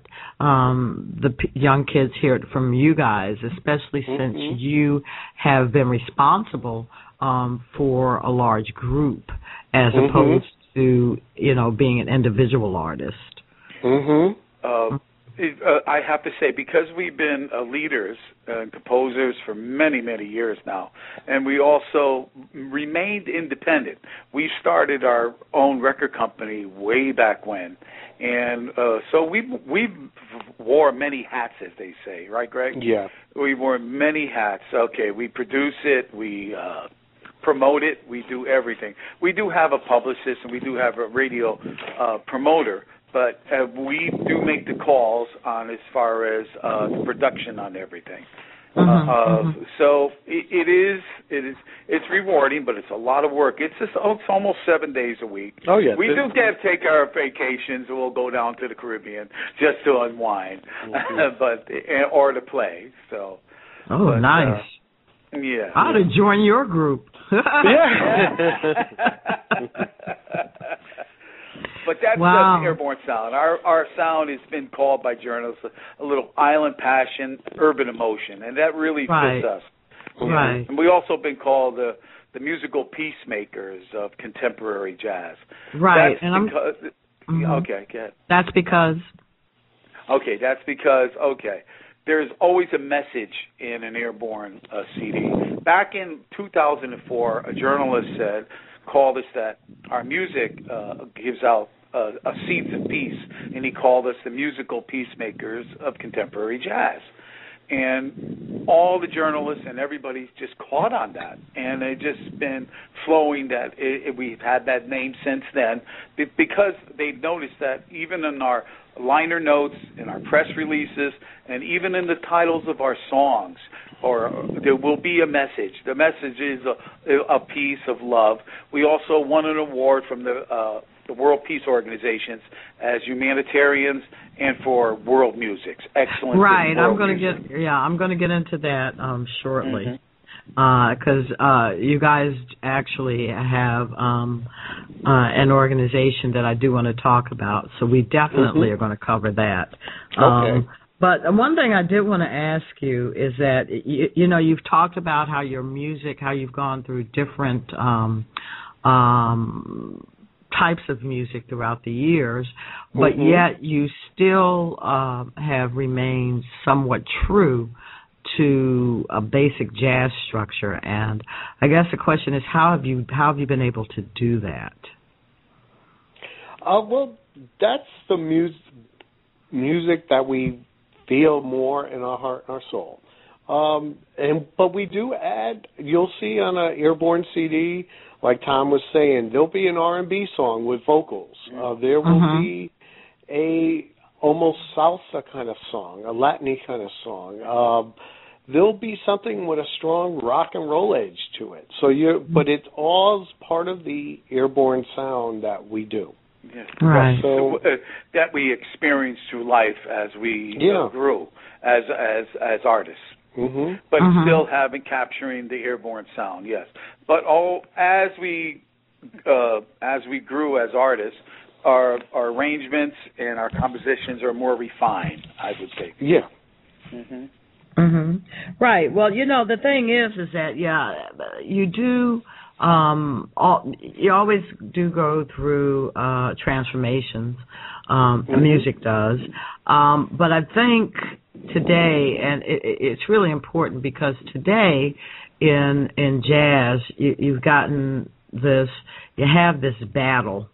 um, the p- young kids hear it from you guys, especially mm-hmm. since you have been responsible um, for a large group as mm-hmm. opposed to, you know, being an individual artist. Mm-hmm. Uh, Uh, I have to say, because we've been uh, leaders and uh, composers for many, many years now, and we also remained independent. We started our own record company way back when, and uh, so we we wore many hats, as they say, right, Greg? Yeah. We wore many hats. Okay, we produce it, we uh, promote it, we do everything. We do have a publicist and we do have a radio uh, promoter. but uh, we do make the calls on as far as uh, the production on everything. Mm-hmm, uh, uh, mm-hmm. So it, it is, it is, it's rewarding, but it's a lot of work. It's just, oh, it's almost seven days a week. Oh yeah, we this, do get take our vacations, and we'll go down to the Caribbean just to unwind, mm-hmm. but or to play. So. Oh, but, nice. Uh, yeah. I'd have joined your group. Yeah. But that's wow. the Airborne sound. Our our sound has been called by journalists a, a little island passion, urban emotion, and that really right. fits us. Right. And we also been called the the musical peacemakers of contemporary jazz. Right. That's and because, I'm, mm-hmm. okay, go ahead. That's because. Okay, that's because okay. There's always a message in an Airborne uh, C D. Back in two thousand four, a journalist said, called us that our music uh, gives out uh, a seeds of peace, and he called us the musical peacemakers of contemporary jazz. And all the journalists and everybody's just caught on that, and it's just been flowing that it, it, we've had that name since then, because they've noticed that even in our liner notes, in our press releases, and even in the titles of our songs, or there will be a message. The message is a, a piece of love. We also won an award from the uh, the World Peace Organizations as humanitarians and for world music. Excellent. Right. I'm going to get yeah. I'm going to get into that um, shortly. Mm-hmm. Because uh, uh, you guys actually have um, uh, an organization that I do want to talk about, so we definitely mm-hmm. are going to cover that. Okay. Um, but one thing I did want to ask you is that, you, you know, you've talked about how your music, how you've gone through different um, um, types of music throughout the years, but mm-hmm. yet you still uh, have remained somewhat true to a basic jazz structure, and I guess the question is, how have you how have you been able to do that? Uh, well, that's the mu- music that we feel more in our heart and our soul. Um, and but we do add. You'll see on an Airborne C D, like Tom was saying, there'll be an R and B song with vocals. Uh, there will uh-huh. be a almost salsa kind of song, a Latin kind of song. Um, There'll be something with a strong rock and roll edge to it. So you, but it's all part of the Airborne sound that we do. Yeah. Right. So uh, that we experienced through life as we yeah. uh, grew as as as artists. Mm-hmm. But uh-huh. still having capturing the Airborne sound, yes. But all as we uh, as we grew as artists, our our arrangements and our compositions are more refined, I would say. Yeah. Mm-hmm. Mhm. Right. Well, you know, the thing is, is that yeah, you do. Um, all, you always do go through uh, transformations. Um, mm-hmm. The music does, um, but I think today, and it, it's really important because today in in jazz, you, you've gotten this. You have this battle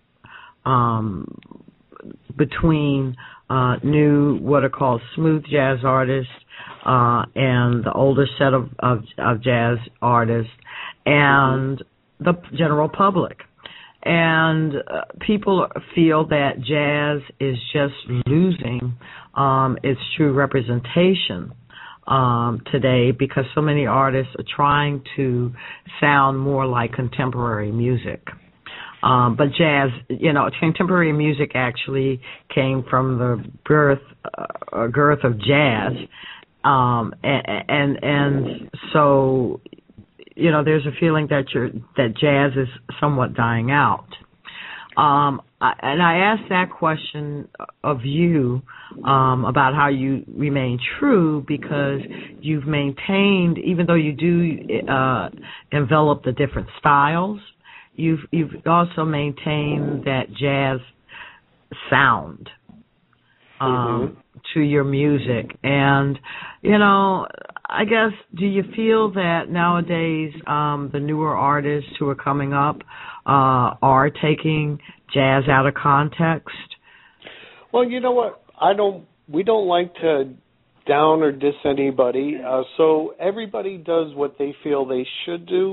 um, between uh, new, what are called smooth jazz artists. Uh, and the older set of, of, of jazz artists and mm-hmm. the general public. And uh, people feel that jazz is just losing um, its true representation um, today because so many artists are trying to sound more like contemporary music. Um, but jazz, you know, contemporary music actually came from the birth, uh, girth of jazz. Um, and, and and so, you know, there's a feeling that you're, that jazz is somewhat dying out. Um, I, and I asked that question of you um, about how you remain true because you've maintained, even though you do uh, envelop the different styles, you've you've also maintained that jazz sound. Um, mm-hmm. to your music. And, you know, I guess, do you feel that nowadays um, the newer artists who are coming up uh, are taking jazz out of context? Well, you know what? I don't, we don't like to down or diss anybody. Uh, so everybody does what they feel they should do.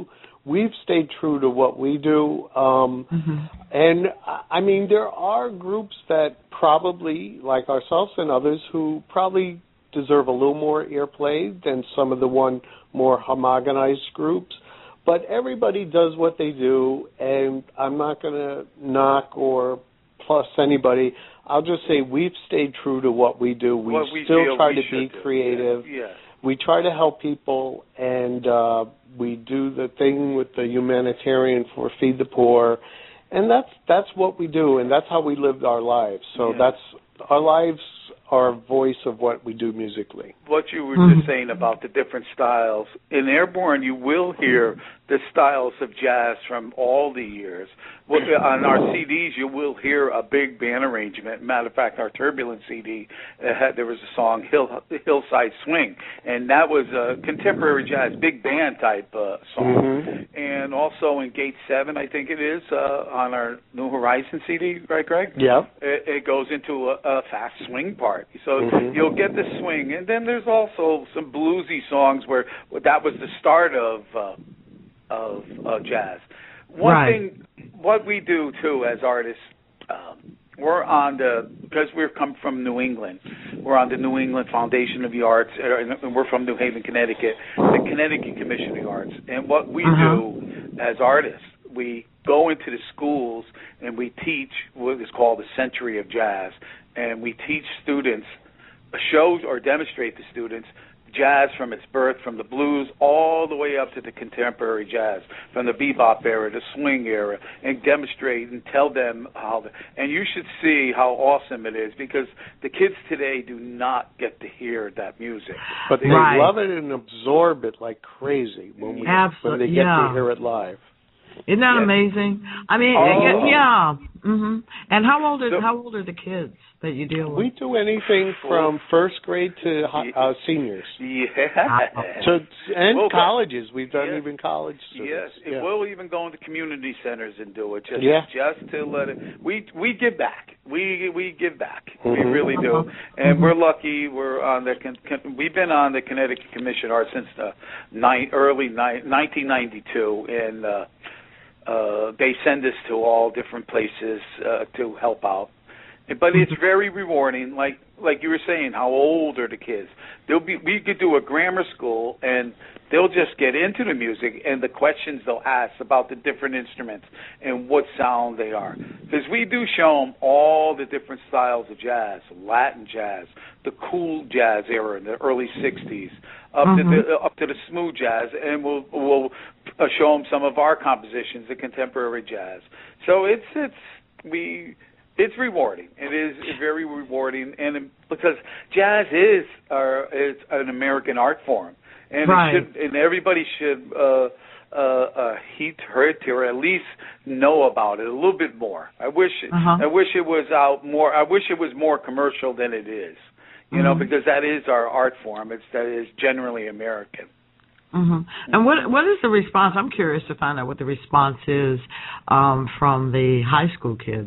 we've stayed true to what we do. Um, mm-hmm. And, I mean, there are groups that probably, like ourselves and others, who probably deserve a little more airplay than some of the one more homogenized groups. But everybody does what they do, and I'm not going to knock or plus anybody. I'll just say we've stayed true to what we do. We, we still try to be creative. Yeah. Yeah. We try to help people, and uh, we do the thing with the humanitarian for Feed the Poor, and that's that's what we do, and that's how we lived our lives. So yeah. that's our lives are a voice of what we do musically. What you were mm-hmm. just saying about the different styles. In Airborne, you will hear the styles of jazz from all the years. Well, on our C Ds, you will hear a big band arrangement. Matter of fact, our Turbulent C D, uh, had, there was a song, Hill, Hillside Swing, and that was a contemporary jazz, big band type uh, song. Mm-hmm. And also in Gate seven, I think it is, uh, on our New Horizon C D, right, Greg? Yeah. It, it goes into a, a fast swing part. So mm-hmm. you'll get the swing. And then there's also some bluesy songs where that was the start of uh, of uh, jazz. One right. thing, what we do, too, as artists, um, we're on the, because we've come from New England, we're on the New England Foundation of the Arts, and we're from New Haven, Connecticut, the Connecticut Commission of the Arts. And what we uh-huh. do as artists, we go into the schools and we teach what is called the Century of Jazz, and we teach students, show or demonstrate to students jazz from its birth, from the blues all the way up to the contemporary jazz, from the bebop era, the swing era, and demonstrate and tell them how. The, and you should see how awesome it is, because the kids today do not get to hear that music. But they right. love it and absorb it like crazy when, we, when they get yeah. to hear it live. Isn't that yes. amazing? I mean, oh. yeah. Mm-hmm. And how old are so, how old are the kids that you deal with? We do anything from first grade to uh, seniors. Yeah. To, and well, colleges. We've done yes. even college students. Yes. Yeah. We'll even go into community centers and do it just yeah. just to let it. We we give back. We we give back. Mm-hmm. We really do. Uh-huh. And mm-hmm. we're lucky. We're on the. We've been on the Connecticut Commission of Arts since the ni- early ni- nineteen ninety-two, and. Uh, Uh, they send us to all different places uh, to help out, but it's very rewarding. Like like you were saying, how old are the kids? They'll be. We could do a grammar school, and they'll just get into the music and the questions they'll ask about the different instruments and what sound they are. Because we do show them all the different styles of jazz, Latin jazz, the cool jazz era in the early sixties. Up mm-hmm. to the up to the smooth jazz, and we'll we'll uh, show them some of our compositions, the contemporary jazz. So it's it's we it's rewarding. It is very rewarding, and because jazz is our is an American art form, and right. it should, and everybody should uh, uh, uh, heed her to, or at least know about it a little bit more. I wish uh-huh. I wish it was out more. I wish it was more commercial than it is. You know, mm-hmm. because that is our art form. It's that is generally American. Mm-hmm. And what what is the response? I'm curious to find out what the response is um, from the high school kids.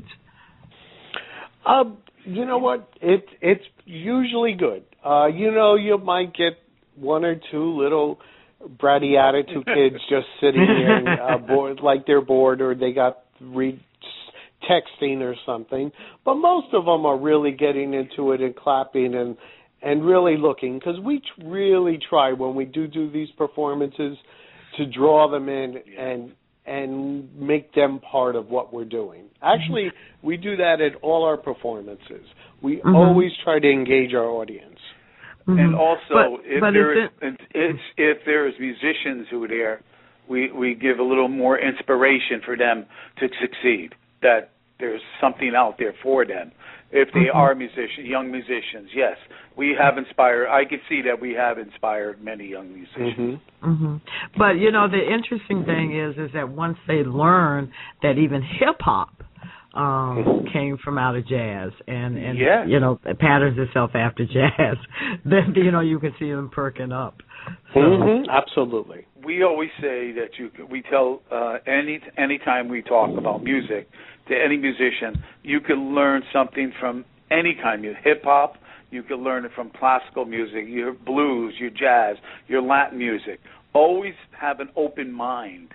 Um, you know what? It it's usually good. Uh, you know, you might get one or two little bratty attitude kids just sitting there and uh, bored, like they're bored or they got read. texting or something, but most of them are really getting into it and clapping and and really looking, because we really try when we do do these performances to draw them in and and make them part of what we're doing. Actually, we do that at all our performances. We mm-hmm. always try to engage our audience. Mm-hmm. And also, but, if but there is it, it's, if there's musicians who are there, we we give a little more inspiration for them to succeed. That there's something out there for them. If they mm-hmm. are musicians, young musicians, yes, we have inspired. I can see that we have inspired many young musicians. Mm-hmm. Mm-hmm. But you know, the interesting thing is, is that once they learn that even hip hop um, came from out of jazz, and and yes. you know, it patterns itself after jazz, then you know you can see them perking up. So. Mm-hmm. Absolutely. We always say that you. We tell uh, any anytime we talk about music to any musician, you can learn something from any kind of hip hop. You can learn it from classical music, your blues, your jazz, your Latin music. Always have an open mind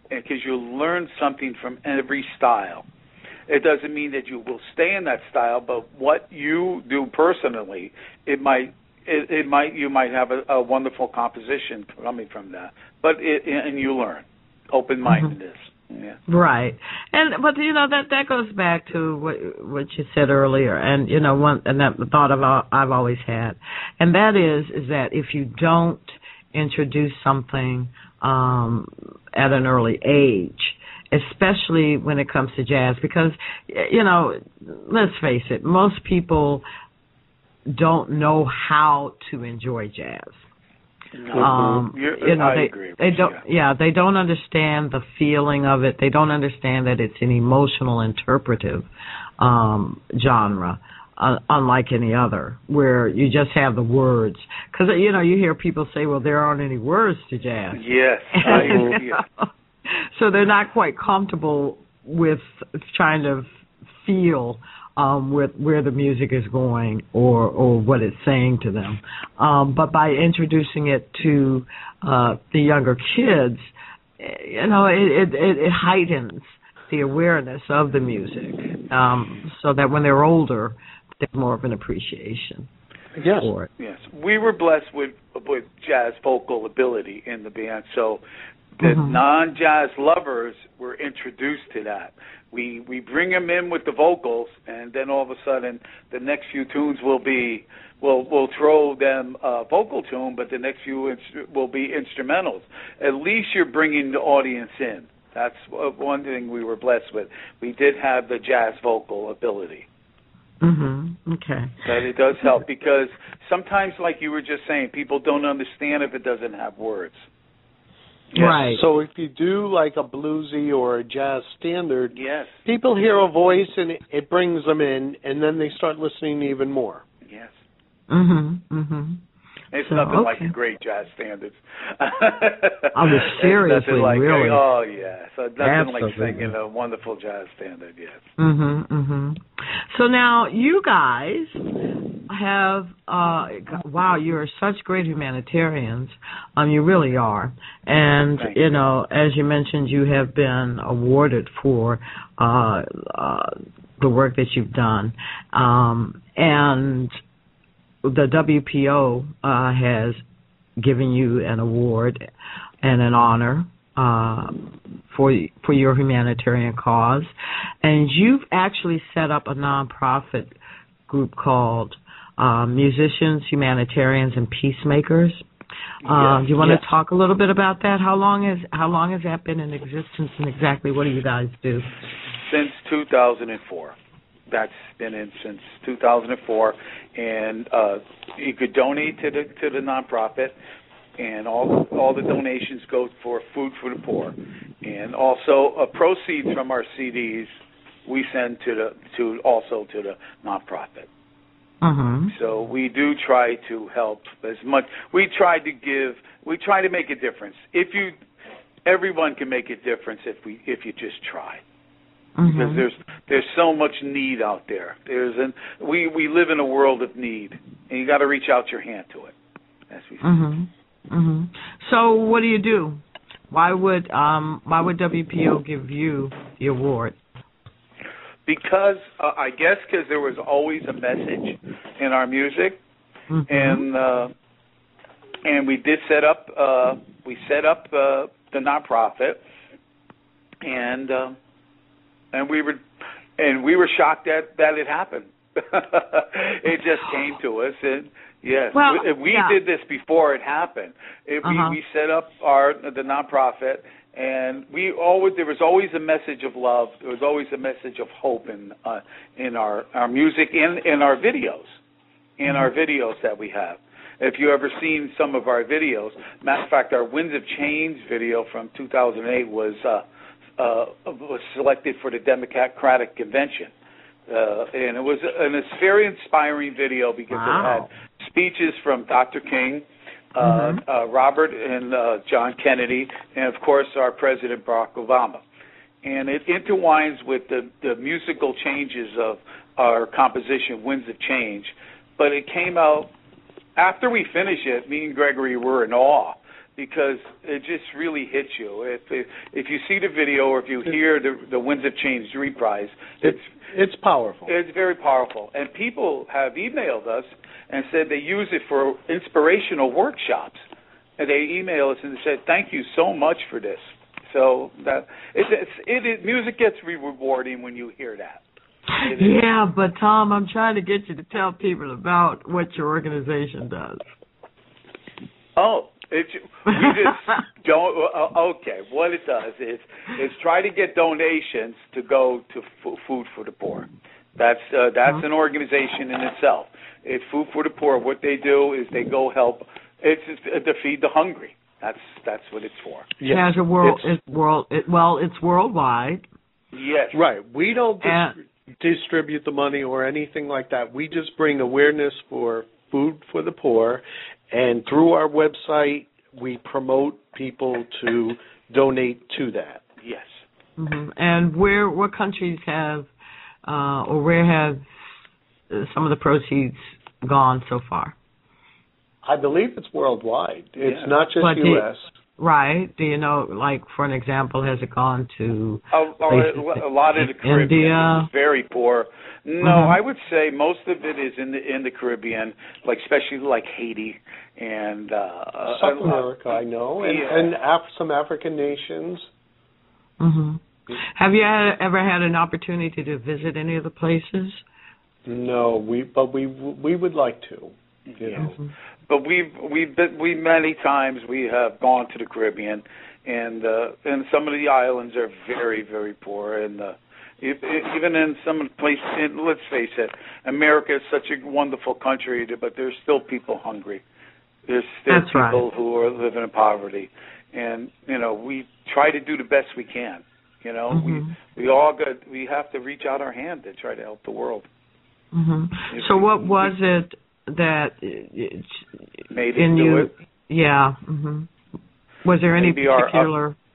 because you'll learn something from every style. It doesn't mean that you will stay in that style, but what you do personally, it might, it, it might, you might have a, a wonderful composition coming from that. But it, and you learn open-mindedness. Mm-hmm. Yeah. Right, and but you know that that goes back to what what you said earlier, and you know one and that thought of I've always had, and that is is that if you don't introduce something um, at an early age, especially when it comes to jazz, because, you know, let's face it, most people don't know how to enjoy jazz. No, um, you know, I they, agree. They don't, yeah. yeah, they don't understand the feeling of it. They don't understand that it's an emotional, interpretive um, genre. Uh, unlike any other, where you just have the words. Because, you know, you hear people say, well, there aren't any words to jazz. Yes. I agree. So they're not quite comfortable with trying to feel um, where, where the music is going or, or what it's saying to them. Um, but by introducing it to uh, the younger kids, you know, it, it, it heightens the awareness of the music um, so that when they're older, there's more of an appreciation yes. for it. Yes, we were blessed with with jazz vocal ability in the band, so the mm-hmm. non-jazz lovers were introduced to that. We we bring them in with the vocals, and then all of a sudden, the next few tunes will be we'll we'll throw them a vocal tune, but the next few instru- will be instrumentals. At least you're bringing the audience in. That's one thing we were blessed with. We did have the jazz vocal ability. Mm-hmm. Okay. That it does help because sometimes, like you were just saying, people don't understand if it doesn't have words. Yes. Right. So if you do like a bluesy or a jazz standard, yes, people hear a voice and it, it brings them in, and then they start listening even more. Yes. Mm-hmm. Mm-hmm. It's so, nothing okay. like the great jazz standards. I was seriously, like, really. Oh, yeah. So nothing Absolutely. like singing a wonderful jazz standard, yes. Mm-hmm, mm-hmm. So now you guys have, uh, wow, you're such great humanitarians. Um, you really are. And, Thank you, you know, as you mentioned, you have been awarded for uh, uh, the work that you've done. Um, and the W P O uh, has given you an award and an honor uh, for for your humanitarian cause, and you've actually set up a nonprofit group called uh, Musicians, Humanitarians, and Peacemakers. Uh, yes, do you want yes. to talk a little bit about that? How long has how long has that been in existence, and exactly what do you guys do? Since two thousand four. That's been in since two thousand four, and uh, you could donate to the to the nonprofit, and all all the donations go for food for the poor, and also uh, proceeds from our C Ds we send to the to also to the nonprofit. Mm-hmm. So we do try to help as much. We try to give. We try to make a difference. If you, everyone can make a difference if we if you just try. Mm-hmm. Because there's there's so much need out there. There's an we, we live in a world of need, and you got to reach out your hand to it. As we say. Mm-hmm. Mm-hmm. So what do you do? Why would um why would W P O give you the award? Because uh, I guess because there was always a message in our music, mm-hmm. and uh, and we did set up uh, we set up uh, the nonprofit, and. Uh, And we were, and we were shocked that, that it happened. It just came to us, and yes, well, we, we yeah. did this before it happened. It, uh-huh. we, we set up our the nonprofit, and we always there was always a message of love. There was always a message of hope in uh, in our, our music, in in our videos, in mm-hmm. our videos that we have. If you ever seen some of our videos, matter of fact, our Winds of Change video from two thousand eight was. Uh, Uh, was selected for the Democratic Convention. Uh, and it was and it's a very inspiring video because wow. it had speeches from Doctor King, uh, mm-hmm. uh, Robert and uh, John Kennedy, and, of course, our President Barack Obama. And it intertwines with the, the musical changes of our composition, Winds of Change. But it came out, after we finished it, me and Gregory were in awe because it just really hits you. If if, if you see the video or if you hear the the Winds of Change reprise, it's it's powerful. It's very powerful, and people have emailed us and said they use it for inspirational workshops. And they email us and they said, "Thank you so much for this." So that it's, it's it, it music gets rewarding when you hear that. It yeah, is. But Tom, I'm trying to get you to tell people about what your organization does. Oh, it, we just don't. Uh, okay, what it does is is try to get donations to go to f- Food for the Poor. That's uh, that's uh-huh. an organization in itself. It's Food for the Poor. What they do is they go help. It's, it's to feed the hungry. That's that's what it's for. Yes. It has a world. It's, it's world. It, well, it's worldwide. Yes. Right. We don't dis- and, distribute the money or anything like that. We just bring awareness for Food for the Poor, and through our website, we promote people to donate to that. Yes. Mm-hmm. And where, what countries have, uh, or where have some of the proceeds gone so far? I believe it's worldwide. It's yeah. not just but U S Do, right. Do you know, like, for an example, has it gone to a, a, a lot of the Caribbean India? Is very poor. No, mm-hmm. I would say most of it is in the in the Caribbean, like especially like Haiti and uh, South uh, America. I know, and, yeah. and Af- some African nations. Mm-hmm. Have you had, ever had an opportunity to visit any of the places? No, we but we we would like to. You know. Mm-hmm. But we've we've been, we many times we have gone to the Caribbean, and uh, and some of the islands are very very poor, and uh, if, even in some places, let's face it, America is such a wonderful country, but there's still people hungry. There's still That's people right. who are living in poverty, and you know we try to do the best we can. You know mm-hmm. we we all got we have to reach out our hand to try to help the world. Mm-hmm. So what was it that it, made it in do you? it? Yeah. Mm-hmm. Was there any Maybe our, particular? uh,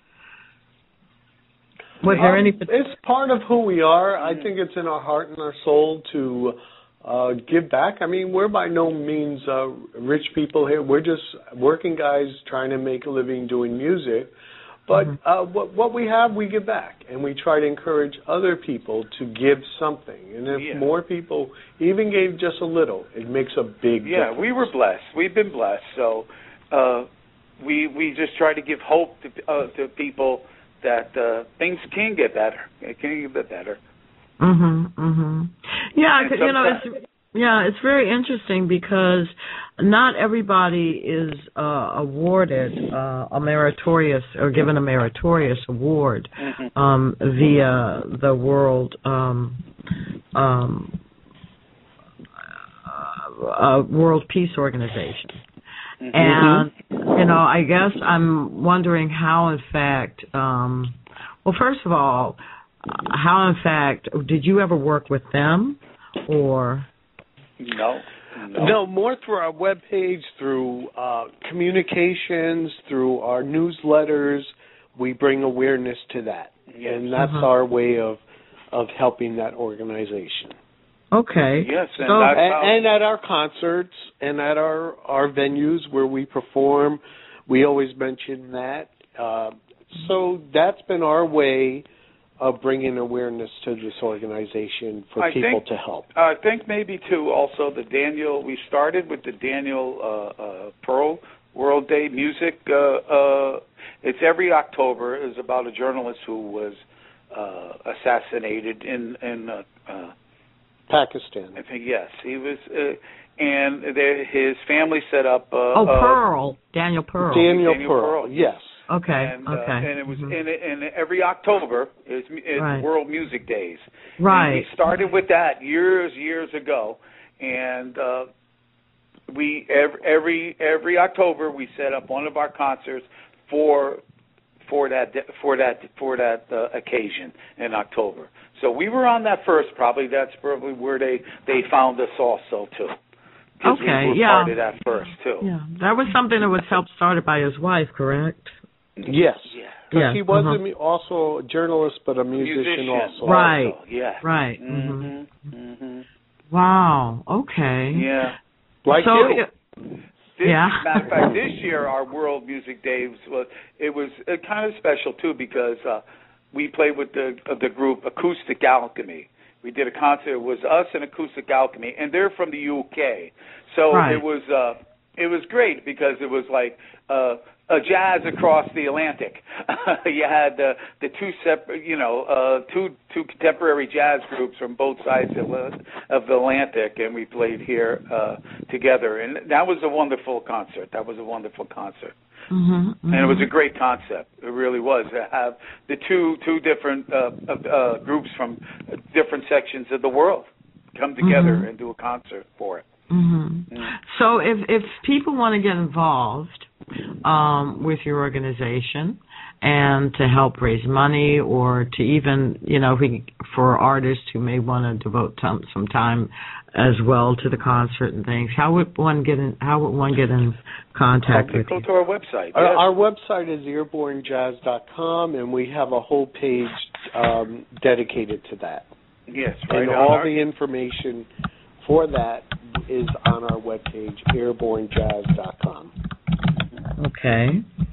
was there um, any? It's part of who we are. I think it's in our heart and our soul to uh, give back. I mean, we're by no means uh, rich people here. We're just working guys trying to make a living doing music. But mm-hmm. uh, what, what we have, we give back, and we try to encourage other people to give something. And if yeah. more people even gave just a little, it makes a big yeah, difference. we were blessed. We've been blessed. So uh, we we just try to give hope to uh, to people that uh, things can get better. It can get better. Mhm. Mhm. Yeah, And you know, it's yeah, it's very interesting because not everybody is uh, awarded uh, a meritorious or given a meritorious award mm-hmm. um, via the World um, um, uh, World Peace Organization. Mm-hmm. And you know, I guess I'm wondering how, in fact, um, well, first of all, how, in fact, did you ever work with them, or? No, no. No, more through our webpage, through uh, communications, through our newsletters. We bring awareness to that, Yes. and that's uh-huh. our way of of helping that organization. Okay. Yes, and so, that's how And, and at our concerts and at our, our venues where we perform, we always mention that. Uh, so that's been our way of bringing awareness to this organization for I people think, to help. I think maybe, too, also the Daniel, we started with the Daniel uh, uh, Pearl World Day Music. Uh, uh, it's every October. It's about a journalist who was uh, assassinated in, in uh, uh, Pakistan. I think, yes. He was, uh, and they, his family set up. Uh, oh, uh, Pearl, Daniel Pearl. Daniel, Daniel Pearl, Pearl. yes. Okay. And, uh, okay. and it was mm-hmm. and, and every October is, is right. World Music Days. Right. And we started with that years years ago, and uh, we every, every every October we set up one of our concerts for for that for that for that uh, occasion in October. So we were on that first. Probably that's probably where they they found us also too. Okay, we were yeah. part of that first too. Yeah, that was something that was helped started by his wife, correct? Yes. Yeah. Because yeah. he was uh-huh. a, also a journalist, but a musician, musician also. Right. Also, yeah. Right. Mm-hmm. Mm-hmm. Mm-hmm. Wow. Okay. Yeah. Like so, you. It, This, Yeah. Matter of fact, this year our World Music Days was it was uh, kind of special too because uh, we played with the uh, the group Acoustic Alchemy. We did a concert. It was us and Acoustic Alchemy, and they're from the U K. So Right. it was uh, it was great because it was like uh, a jazz across the Atlantic. You had the the two separate, you know, uh, two two contemporary jazz groups from both sides of, uh, of the Atlantic, and we played here uh, together, and that was a wonderful concert. That was a wonderful concert. Mm-hmm, mm-hmm. And it was a great concept. It really was to have the two two different uh, uh, groups from different sections of the world come together mm-hmm. and do a concert for it. Mm-hmm. Mm. So if if people want to get involved um, with your organization and to help raise money, or to even, you know, if we, for artists who may want to devote some, some time as well to the concert and things, how would one get in? How would one get in contact Okay, with go you? to our website. Our, yes. our website is airborne jazz dot com, and we have a whole page um, dedicated to that. Yes, right. And on all our- the information for that is on our webpage, airborne jazz dot com. Okay.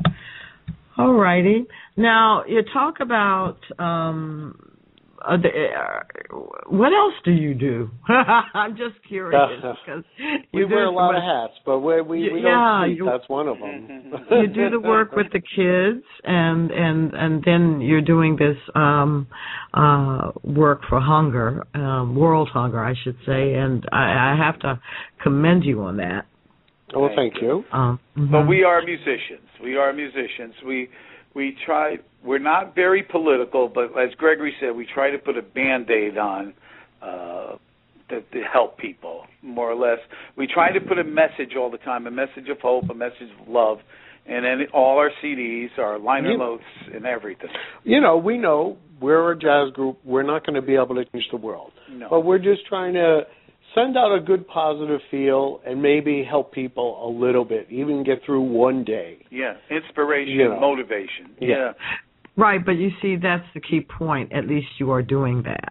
All righty. Now, you talk about um, uh, the, uh, what else do you do? I'm just curious because we wear a lot of hats, but we we, we yeah, don't sleep. you, That's one of them. You do the work with the kids, and and and then you're doing this um, uh, work for hunger, um, world hunger, I should say, and I, I have to commend you on that. Oh, thank you. Um, mm-hmm. But we are musicians. We are musicians. We we try. We're not very political, but as Gregory said, we try to put a Band-Aid on uh, to, to help people, more or less. We try to put a message all the time, a message of hope, a message of love, and then all our C Ds, our liner You- notes, and everything. You know, we know we're a jazz group. We're not going to be able to change the world, No. but we're just trying to send out a good positive feel and maybe help people a little bit, even get through one day. Yeah, inspiration, You know. motivation. Yeah. Yeah. Right, but you see, that's the key point. At least you are doing that.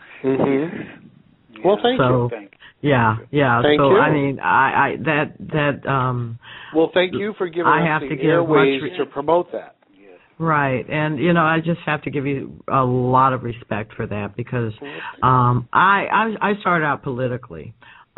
Mm-hmm. Well, thank So- you. Thank Yeah, yeah. Thank so you. I mean, I, I that that um Well, thank you for giving I us have the to give airways much re- to promote that. right, and you know, I just have to give you a lot of respect for that because um I I, I started out politically.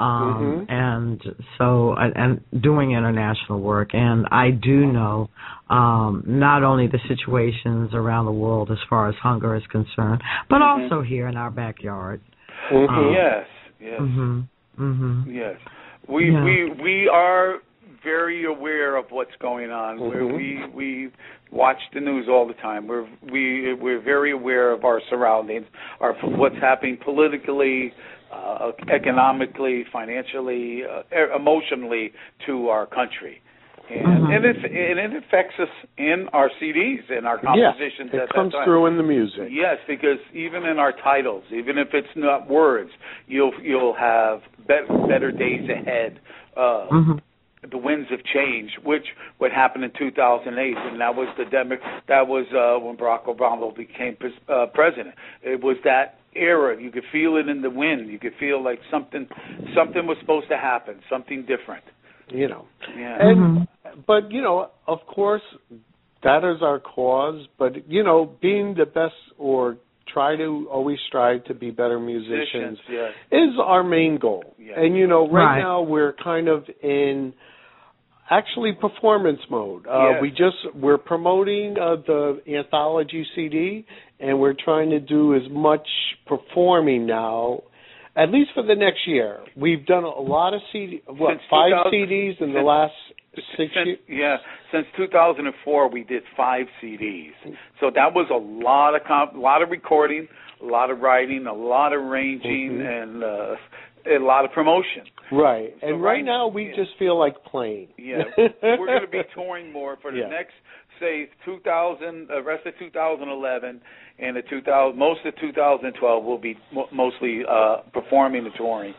Um, Mhm. and so, and doing international work, and I do know, um, not only the situations around the world as far as hunger is concerned, but Mhm. also here in our backyard. Mhm. Um, Yes, yes. Mhm. Mhm. Yes, we Yeah. we we are very aware of what's going on. We're, Mhm. we we watch the news all the time. We're we we're very aware of our surroundings, our what's happening politically, uh, economically, financially, uh, emotionally to our country, and Mhm. and it's and it affects us in our C Ds and our Yeah, compositions. it at comes that time. through in the music. Yes, because even in our titles, even if it's not words, you'll you'll have better, better days ahead. Uh, Mhm. The winds of change, which what happened in two thousand eight, and that was the demo, that was uh, when Barack Obama became pres- uh, president. It was that era. You could feel it in the wind. You could feel like something something was supposed to happen, something different. You know. Yeah. And Mhm. but you know, of course, that is our cause. But you know, being the best or try to always strive to be better musicians, Musicians, yes. is our main goal. Yeah. And you know, right, Right. now we're kind of in actually performance mode. Uh, Yes. We just we're promoting uh, the anthology C D, and we're trying to do as much performing now. At least for the next year, we've done a lot of C D. What Since five two thousand C Ds in the since- last six since, years? Yeah, since two thousand four, we did five C Ds. So that was a lot of comp, a lot of recording, a lot of writing, a lot of arranging, Mhm. and uh, a lot of promotion. Right. So And right, right- now we yeah. just feel like playing. Yeah, we're going to be touring more for the Yeah. next, say, two thousand, uh, rest of two thousand eleven, and the two thousand, most of two thousand twelve will be mo- mostly uh, performing and touring.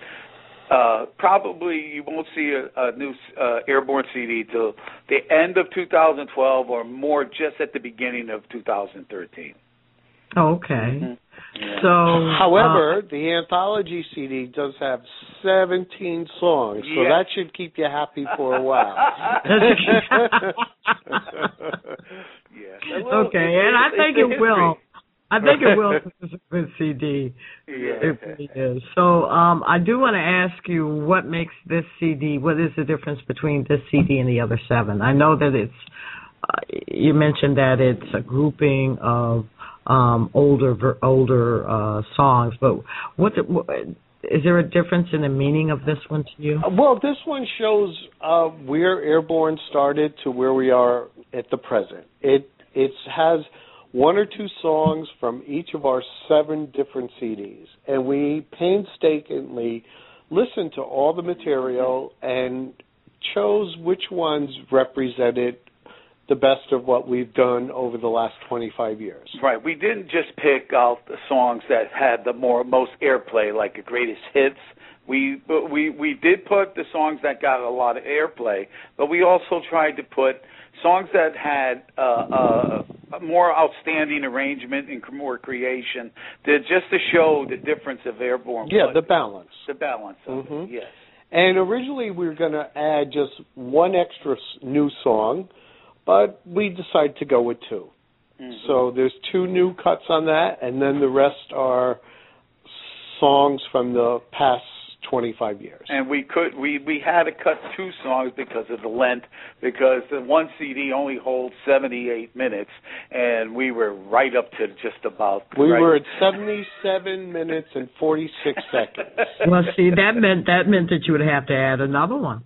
Uh, probably you won't see a, a new uh, Airborne C D till the end of two thousand twelve, or more just at the beginning of two thousand thirteen. Okay. Mm-hmm. So, however, uh, the anthology C D does have seventeen songs, so yes. that should keep you happy for a while. yeah. Little, okay, it, and it, I think it will. I think it will. It's a good C D. Yeah. It really is. So, um, I do want to ask you, what makes this C D? What is the difference between this C D and the other seven? I know that it's. Uh, you mentioned that it's a grouping of um, older older uh, songs, but what is there a difference in the meaning of this one to you? Well, this one shows uh, where Airborne started to where we are at the present. It it has one or two songs from each of our seven different C Ds, and we painstakingly listened to all the material and chose which ones represented the best of what we've done over the last twenty-five years. Right. We didn't just pick out the songs that had the more most airplay, like the greatest hits. We we we did put the songs that got a lot of airplay, but we also tried to put songs that had uh, uh, a more outstanding arrangement and more creation, to, just to show the difference of Airborne. Yeah, the balance. The balance of mm-hmm. it, yes. And originally we were going to add just one extra new song, but we decided to go with two. Mm-hmm. So there's two new cuts on that, and then the rest are songs from the past twenty-five years. And we could we, we had to cut two songs because of the length, because the one C D only holds seventy-eight minutes, and we were right up to just about. We right. were at seventy-seven minutes and forty-six seconds. Well, see, that meant that meant that you would have to add another one.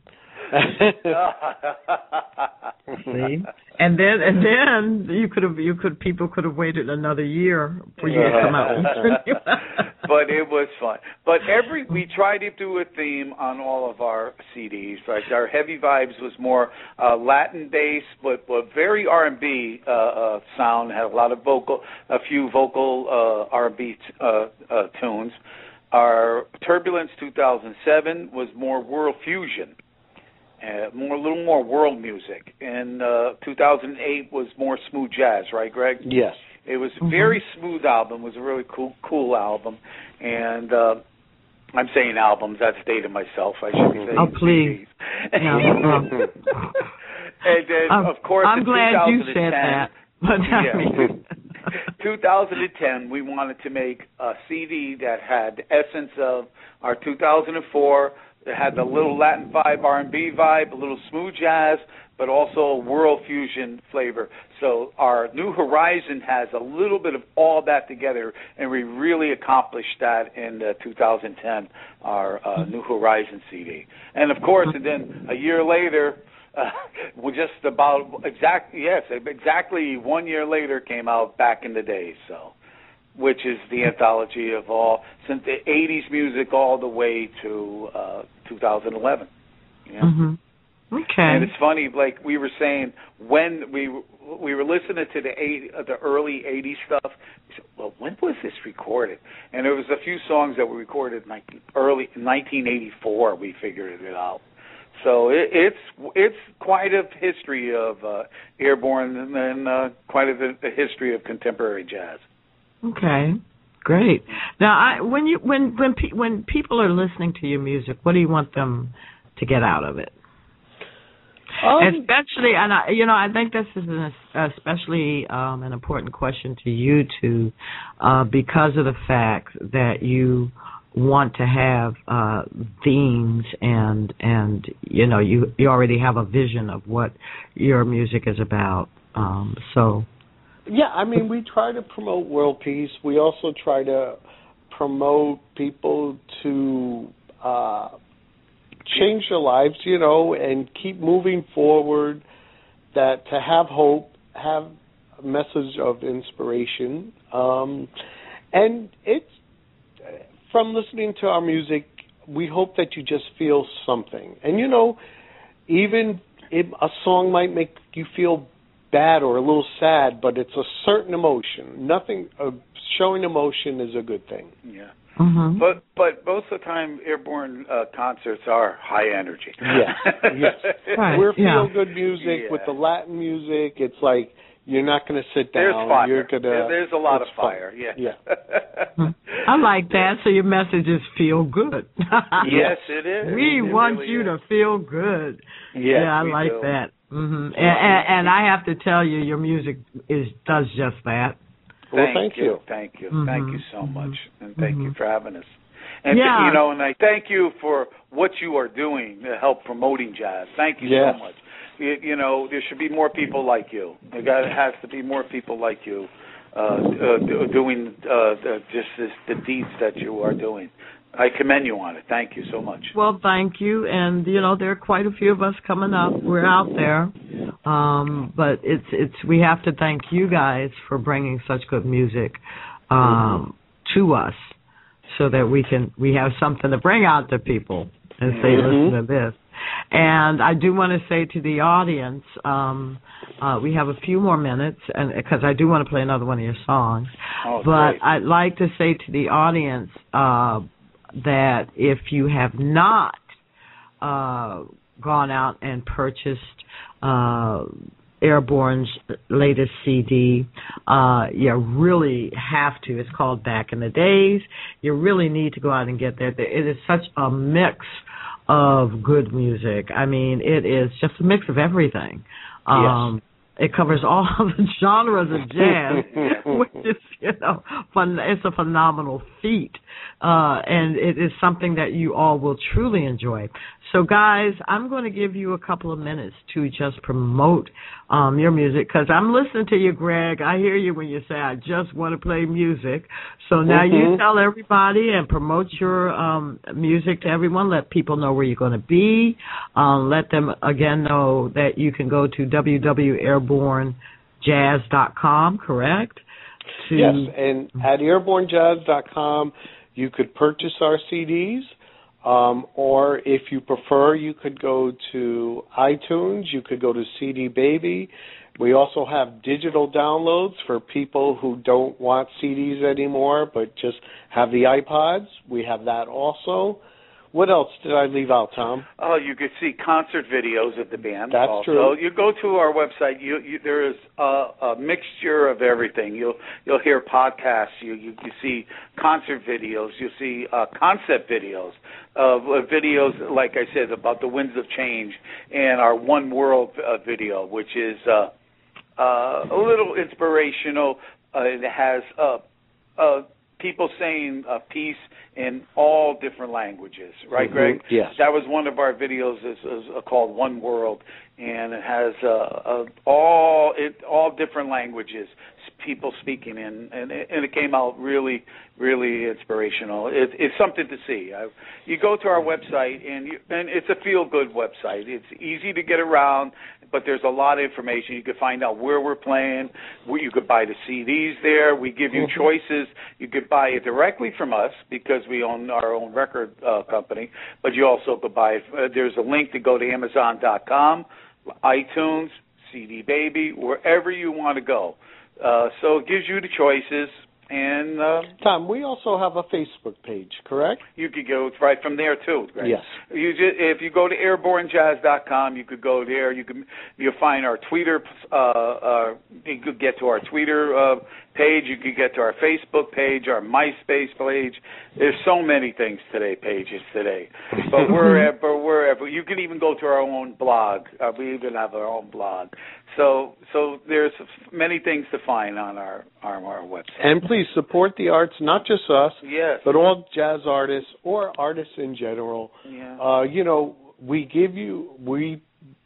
See? And then and then you could have you could people could have waited another year for you to come out. But it was fun. But every we tried to do a theme on all of our C Ds. Like our Heavy Vibes was more uh, Latin based, but, but very R and B uh, uh, sound. Had a lot of vocal, a few vocal uh, R and B t- uh, uh, tunes. Our Turbulence two thousand seven was more world fusion. Uh, more, a little more world music, and uh, two thousand eight was more smooth jazz, right, Greg? Yes. It was a mm-hmm. very smooth album. It was a really cool, cool album, and uh, I'm saying albums. That's dated myself. I should be saying oh, please. Yeah. And then, I'm, of course, I'm glad you said that. But yeah. I mean. two thousand ten, we wanted to make a C D that had the essence of our two thousand four. It had the little Latin vibe, R and B vibe, a little smooth jazz, but also a world fusion flavor. So our New Horizon has a little bit of all that together, and we really accomplished that in uh, two thousand ten, our uh, New Horizon C D. And, of course, and then a year later, uh, we just about exact yes, exactly one year later came out Back in the Days, so. Which is the anthology of all, since the eighties music all the way to uh, two thousand eleven. Yeah. Mm-hmm. Okay. And it's funny, like we were saying, when we we were listening to the eight, uh, the early eighties stuff, we said, well, when was this recorded? And there was a few songs that were recorded in like early nineteen eighty-four. We figured it out. So it, it's it's quite a history of uh, Airborne, and then uh, quite a, a history of contemporary jazz. Okay, great. Now, I, when you when when pe- when people are listening to your music, what do you want them to get out of it? Um, especially, and I, you know, I think this is an especially um, an important question to you two, uh, because of the fact that you want to have uh, themes and and you know you you already have a vision of what your music is about. Um, so. Yeah, I mean, we try to promote world peace. We also try to promote people to uh, change their lives, you know, and keep moving forward, that to have hope, have a message of inspiration. Um, and it's, from listening to our music, we hope that you just feel something. And, you know, even if a song might make you feel bad or a little sad, but it's a certain emotion. Nothing uh, showing emotion is a good thing. Yeah. Mm-hmm. But but most of the time, Airborne uh, concerts are high energy. Yes, yes. Right. We're yeah. feel good music yeah. with the Latin music. It's like You're not going to sit down. There's fire. You're gonna, there, there's a lot of fun. fire. Yeah. Yeah. I like that. So your messages feel good. Yes, it is. We it want really you is. to feel good. Yes, yeah, I we like do. that. Mm-hmm. And, and, and I have to tell you, your music is does just that. Well, thank, thank you. you. Thank you. Mm-hmm. Thank you so much. And thank mm-hmm. you for having us. And, yeah. you know, and I thank you for what you are doing to help promoting jazz. Thank you yes. so much. You, you know, there should be more people like you. There got, has to be more people like you uh, uh, doing uh, just this, the deeds that you are doing. I commend you on it. Thank you so much. Well, thank you. And, you know, there are quite a few of us coming up. We're out there. Um, but it's it's we have to thank you guys for bringing such good music um, mm-hmm. to us so that we can we have something to bring out to people and say, mm-hmm. listen to this. And I do want to say to the audience, um, uh, we have a few more minutes, and because I do want to play another one of your songs. Oh, but great. I'd like to say to the audience uh, that if you have not uh, gone out and purchased uh, Airborne's latest C D, uh, you really have to. It's called Back in the Days. You really need to go out and get that. It is such a mix of good music. I mean, it is just a mix of everything. Um, yes. It covers all of the genres of jazz, which is, you know, fun. It's a phenomenal feat, uh, and it is something that you all will truly enjoy. So, guys, I'm going to give you a couple of minutes to just promote um, your music, because I'm listening to you, Greg. I hear you when you say, I just want to play music. So now mm-hmm. you tell everybody and promote your um, music to everyone. Let people know where you're going to be. Um, let them, again, know that you can go to w w w dot airborne jazz dot com, correct? To, yes, and at airborne jazz dot com, you could purchase our C Ds. Um, or if you prefer, you could go to iTunes, you could go to C D Baby. We also have digital downloads for people who don't want C Ds anymore but just have the iPods. We have that also. What else did I leave out, Tom? Oh, you could see concert videos of the band. That's also. true. You go to our website. You, you there is a, a mixture of everything. You'll you'll hear podcasts. You you, you see concert videos. You'll see uh, concept videos of uh, videos, like I said, about the winds of change, and our One World uh, video, which is uh, uh, a little inspirational. Uh, it has uh, uh, people saying uh, peace in all different languages, right, mm-hmm. Greg? Yes. That was one of our videos is, is uh, called One World, and it has uh, uh, all it all different languages, people speaking in, and it, and it came out really, really inspirational. It, it's something to see. I, you go to our website, and you, and it's a feel-good website. It's easy to get around, but there's a lot of information. You can find out where we're playing. Where you could buy the C Ds there. We give you choices. You could buy it directly from us because we own our own record uh, company, but you also could buy it. Uh, there's a link to go to amazon dot com, iTunes, C D Baby, wherever you want to go. Uh, so it gives you the choices. And uh, Tom, we also have a Facebook page, correct? You could go right from there too. Right? Yes. You just, if you go to airborne jazz dot com, you could go there. You can you'll find our Twitter. Uh, uh, you could get to our Twitter uh, page. You could get to our Facebook page, our MySpace page. There's so many things today, pages today. But wherever, wherever you can even go to our own blog. Uh, we even have our own blog. So, so there's many things to find on our on our website. And please support the arts, not just us, yes, but all jazz artists or artists in general. Yeah. Uh, you know, we give you, we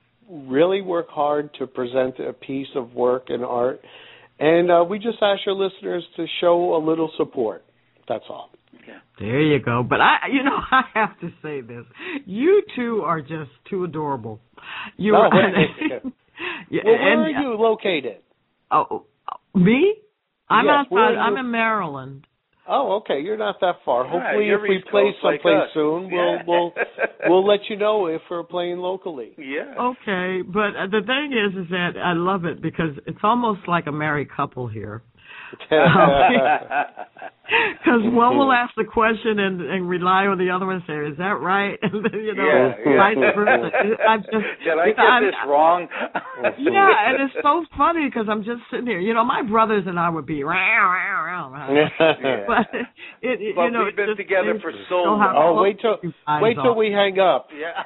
really work hard to present a piece of work and art, and uh, we just ask your listeners to show a little support. That's all. Yeah. There you go. But I, you know, I have to say this: you two are just too adorable. You no, are. Yeah, well, where and, are you located? Oh, me? I'm yes, outside. I'm in Maryland. Oh, okay. You're not that far. Yeah, Hopefully, if we East play Coast like someplace us. soon, Yeah. we'll we'll we'll let you know if we're playing locally. Yeah. Okay, but the thing is, is that I love it because it's almost like a married couple here. Because one will ask the question and, and rely on the other one and say, "Is that right?" And then, you know, yeah, yeah. vice versa. I'm just, Did I get I'm, this wrong? Yeah, and it's so funny because I'm just sitting here. You know, my brothers and I would be, row, row, row, row. Yeah. but it, it, But you know, we've been just, together for so long. long. Oh, wait till wait till we hang up. Yeah.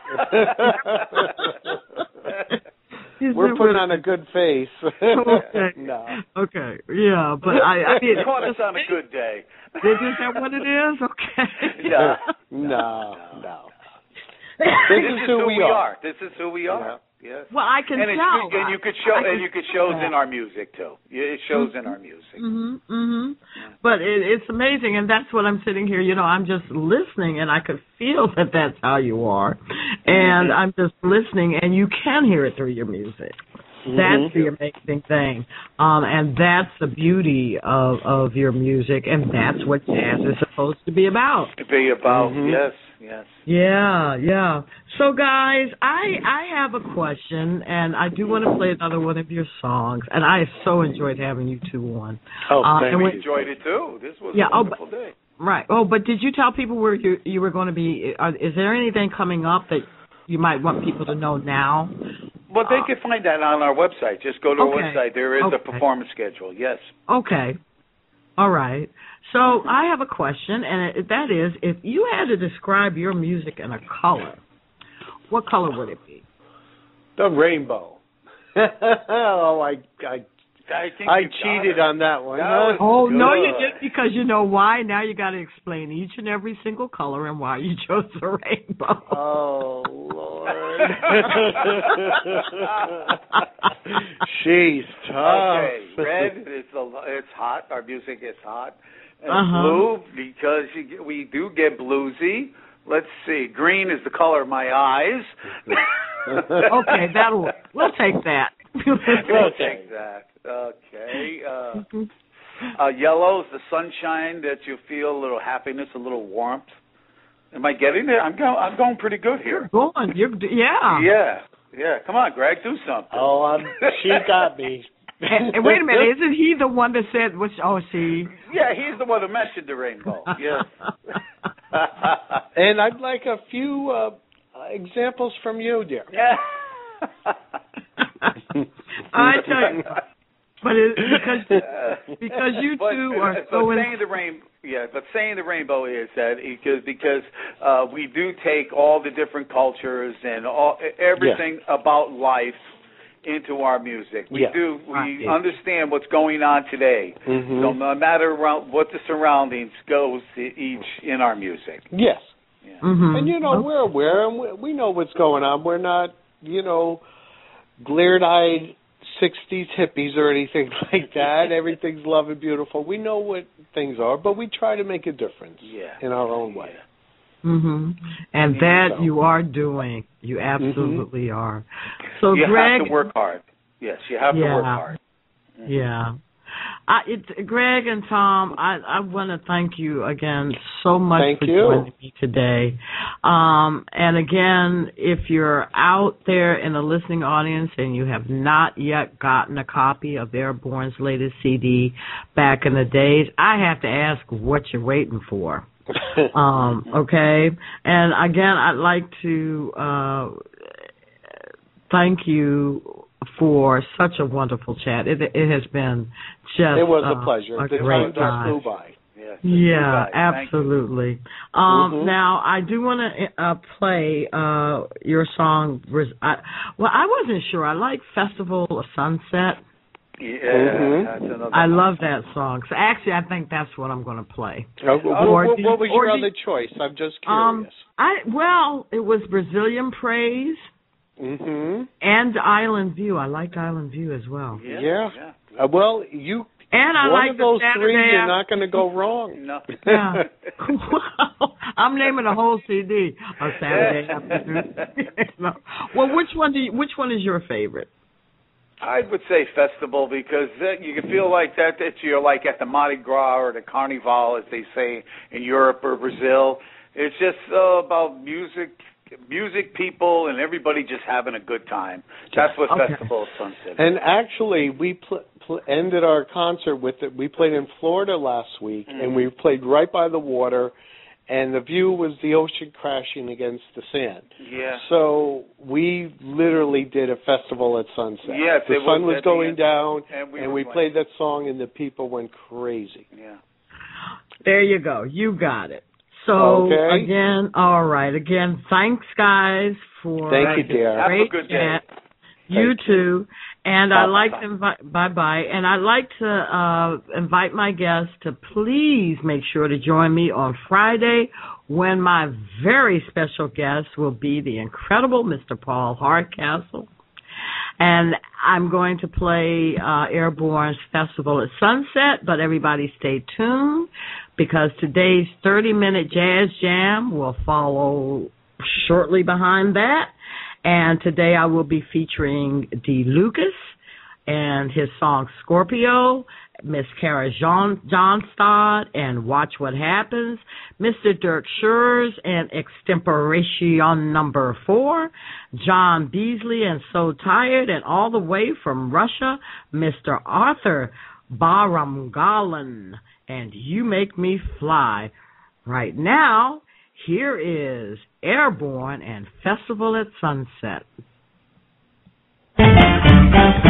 We're putting on a good face. Okay. No. Okay. Yeah, but I, I mean, It caught us on a good day. Is that what it is? Okay. No. No. No. This, This is, is who who we we are. are. This is who we are. Yes. Well, I can and it's, tell. And you could show, I, I and you could shows in our music too. It shows in our music. Mhm, mhm. But it, it's amazing, and that's what I'm sitting here. You know, I'm just listening, and I could feel that that's how you are, and Mm-hmm. I'm just listening, and you can hear it through your music. That's the amazing thing, um, and that's the beauty of of your music, and that's what jazz is supposed to be about. To be about, Mhm. yes, yes. Yeah, yeah. So, guys, I I have a question, and I do want to play another one of your songs, and I so enjoyed having you two on. Oh, Uh, thank and We when- enjoyed it too. This was Yeah, a oh, wonderful day. Right. Oh, but did you tell people where you you were going to be? Are, is there anything coming up that you might want people to know now? Well, they can find that on our website. Just go to Okay. our website. There is Okay. a performance schedule. Yes. Okay. All right. So I have a question, and it, that is, if you had to describe your music in a color, what color would it be? The rainbow. Oh, I I I, think I you got cheated it. on that one. That huh? was Oh, no, good. you didn't, because you know why? Now you got to explain each and every single color and why you chose the rainbow. Oh, Lord. She's tough. Okay, red is a, it's hot. Our music is hot. And Uh-huh. blue because you, get- we do get bluesy. Let's see. Green is the color of my eyes. Okay, that'll we'll take that. We'll take that. Okay. Uh, uh, yellow is the sunshine that you feel a little happiness, a little warmth. Am I getting there? I'm going. I'm going pretty good here. You're going. You're yeah. Yeah. Yeah. Come on, Greg, do something. Oh, I'm, she got me. And, and wait a minute, isn't he the one that said? Which? Oh, see. Yeah, he's the one who mentioned the rainbow. Yes. And I'd like a few uh, examples from you, dear. Yeah. I tell you, but it, because because you But- two are but so in, saying the rain, yeah. But saying the rainbow is that because because uh, we do take all the different cultures and all everything about life into our music. We Yeah. do. We Right. understand what's going on today. Mhm. So no matter around what the surroundings goes to each in our music. Yes. Yeah. Mhm. And, you know, Okay. we're aware and we, we know what's going on. We're not, you know, bleared-eyed sixties hippies or anything like that. Everything's love and beautiful. We know what things are, but we try to make a difference Yeah. in our own way. Mhm. And Yeah, that so. you are doing. You absolutely are. So You Greg, have to work hard. Yes, you have to work Yeah. hard. yeah. I, it's Greg and Tom. I, I want to thank you again so much Thank for you. joining me today. Um, and again, if you're out there in the listening audience and you have not yet gotten a copy of Airborne's latest C D, Back in the Days, I have to ask what you're waiting for. Um, okay, and again, I'd like to uh, thank you for such a wonderful chat. It, it has been just It was uh, a pleasure. A the great time just flew by. Yes. Yeah, Goodbye. Thank you. absolutely. Um, Mhm. Now, I do want to uh, play uh, your song. I, well, I wasn't sure. I like Festival of Sunset. Yeah, Mhm. that's another I one. love that song. So actually, I think that's what I'm going to play. Uh, what, Or what, do- what was or your do- other choice? I'm just Um, curious. I well, it was Brazilian Praise Mm-hmm. and Island View. I liked Island View as well. Yeah. Yeah. yeah. Uh, well, you And I one like of those the three, Saturday you're after- not going to go wrong. No. Yeah. Well, I'm naming the whole C D on Saturday afternoon. No. Well, which one do you, which one is your favorite? I would say festival because that you can feel like that that you're like at the Mardi Gras or the Carnival, as they say in Europe or Brazil. It's just uh, about music, music, people, and everybody just having a good time. That's what Okay. Festival of Sunset is. And actually, we pl- pl- ended our concert with it. We played in Florida last week, mm-hmm. and we played right by the water, and the view was the ocean crashing against the sand. Yeah. So we literally did a festival at sunset. Yes, the it sun was was going end, down, and we, and we played that song, and the people went crazy. Yeah. There you go. You got it. So, okay. again, all right. Again, thanks, guys, for Thank you, dear. Have great a good day. chat. You Thank too. And I'd like Bye-bye. to invite, bye-bye, and I'd like to uh, invite my guests to please make sure to join me on Friday when my very special guest will be the incredible Mister Paul Hardcastle. And I'm going to play uh, Airborne's Festival at Sunset, but everybody stay tuned because today's thirty-minute jazz jam will follow shortly behind that. And today I will be featuring D. Lucas and his song Scorpio, Miss Kara John, Johnstad and Watch What Happens, Mister Dirk Schurz and Extemporation Number Four, John Beasley and So Tired, and all the way from Russia, Mister Arthur Baramgalan and You Make Me Fly. Right now, here is Airborne and Festival at Sunset.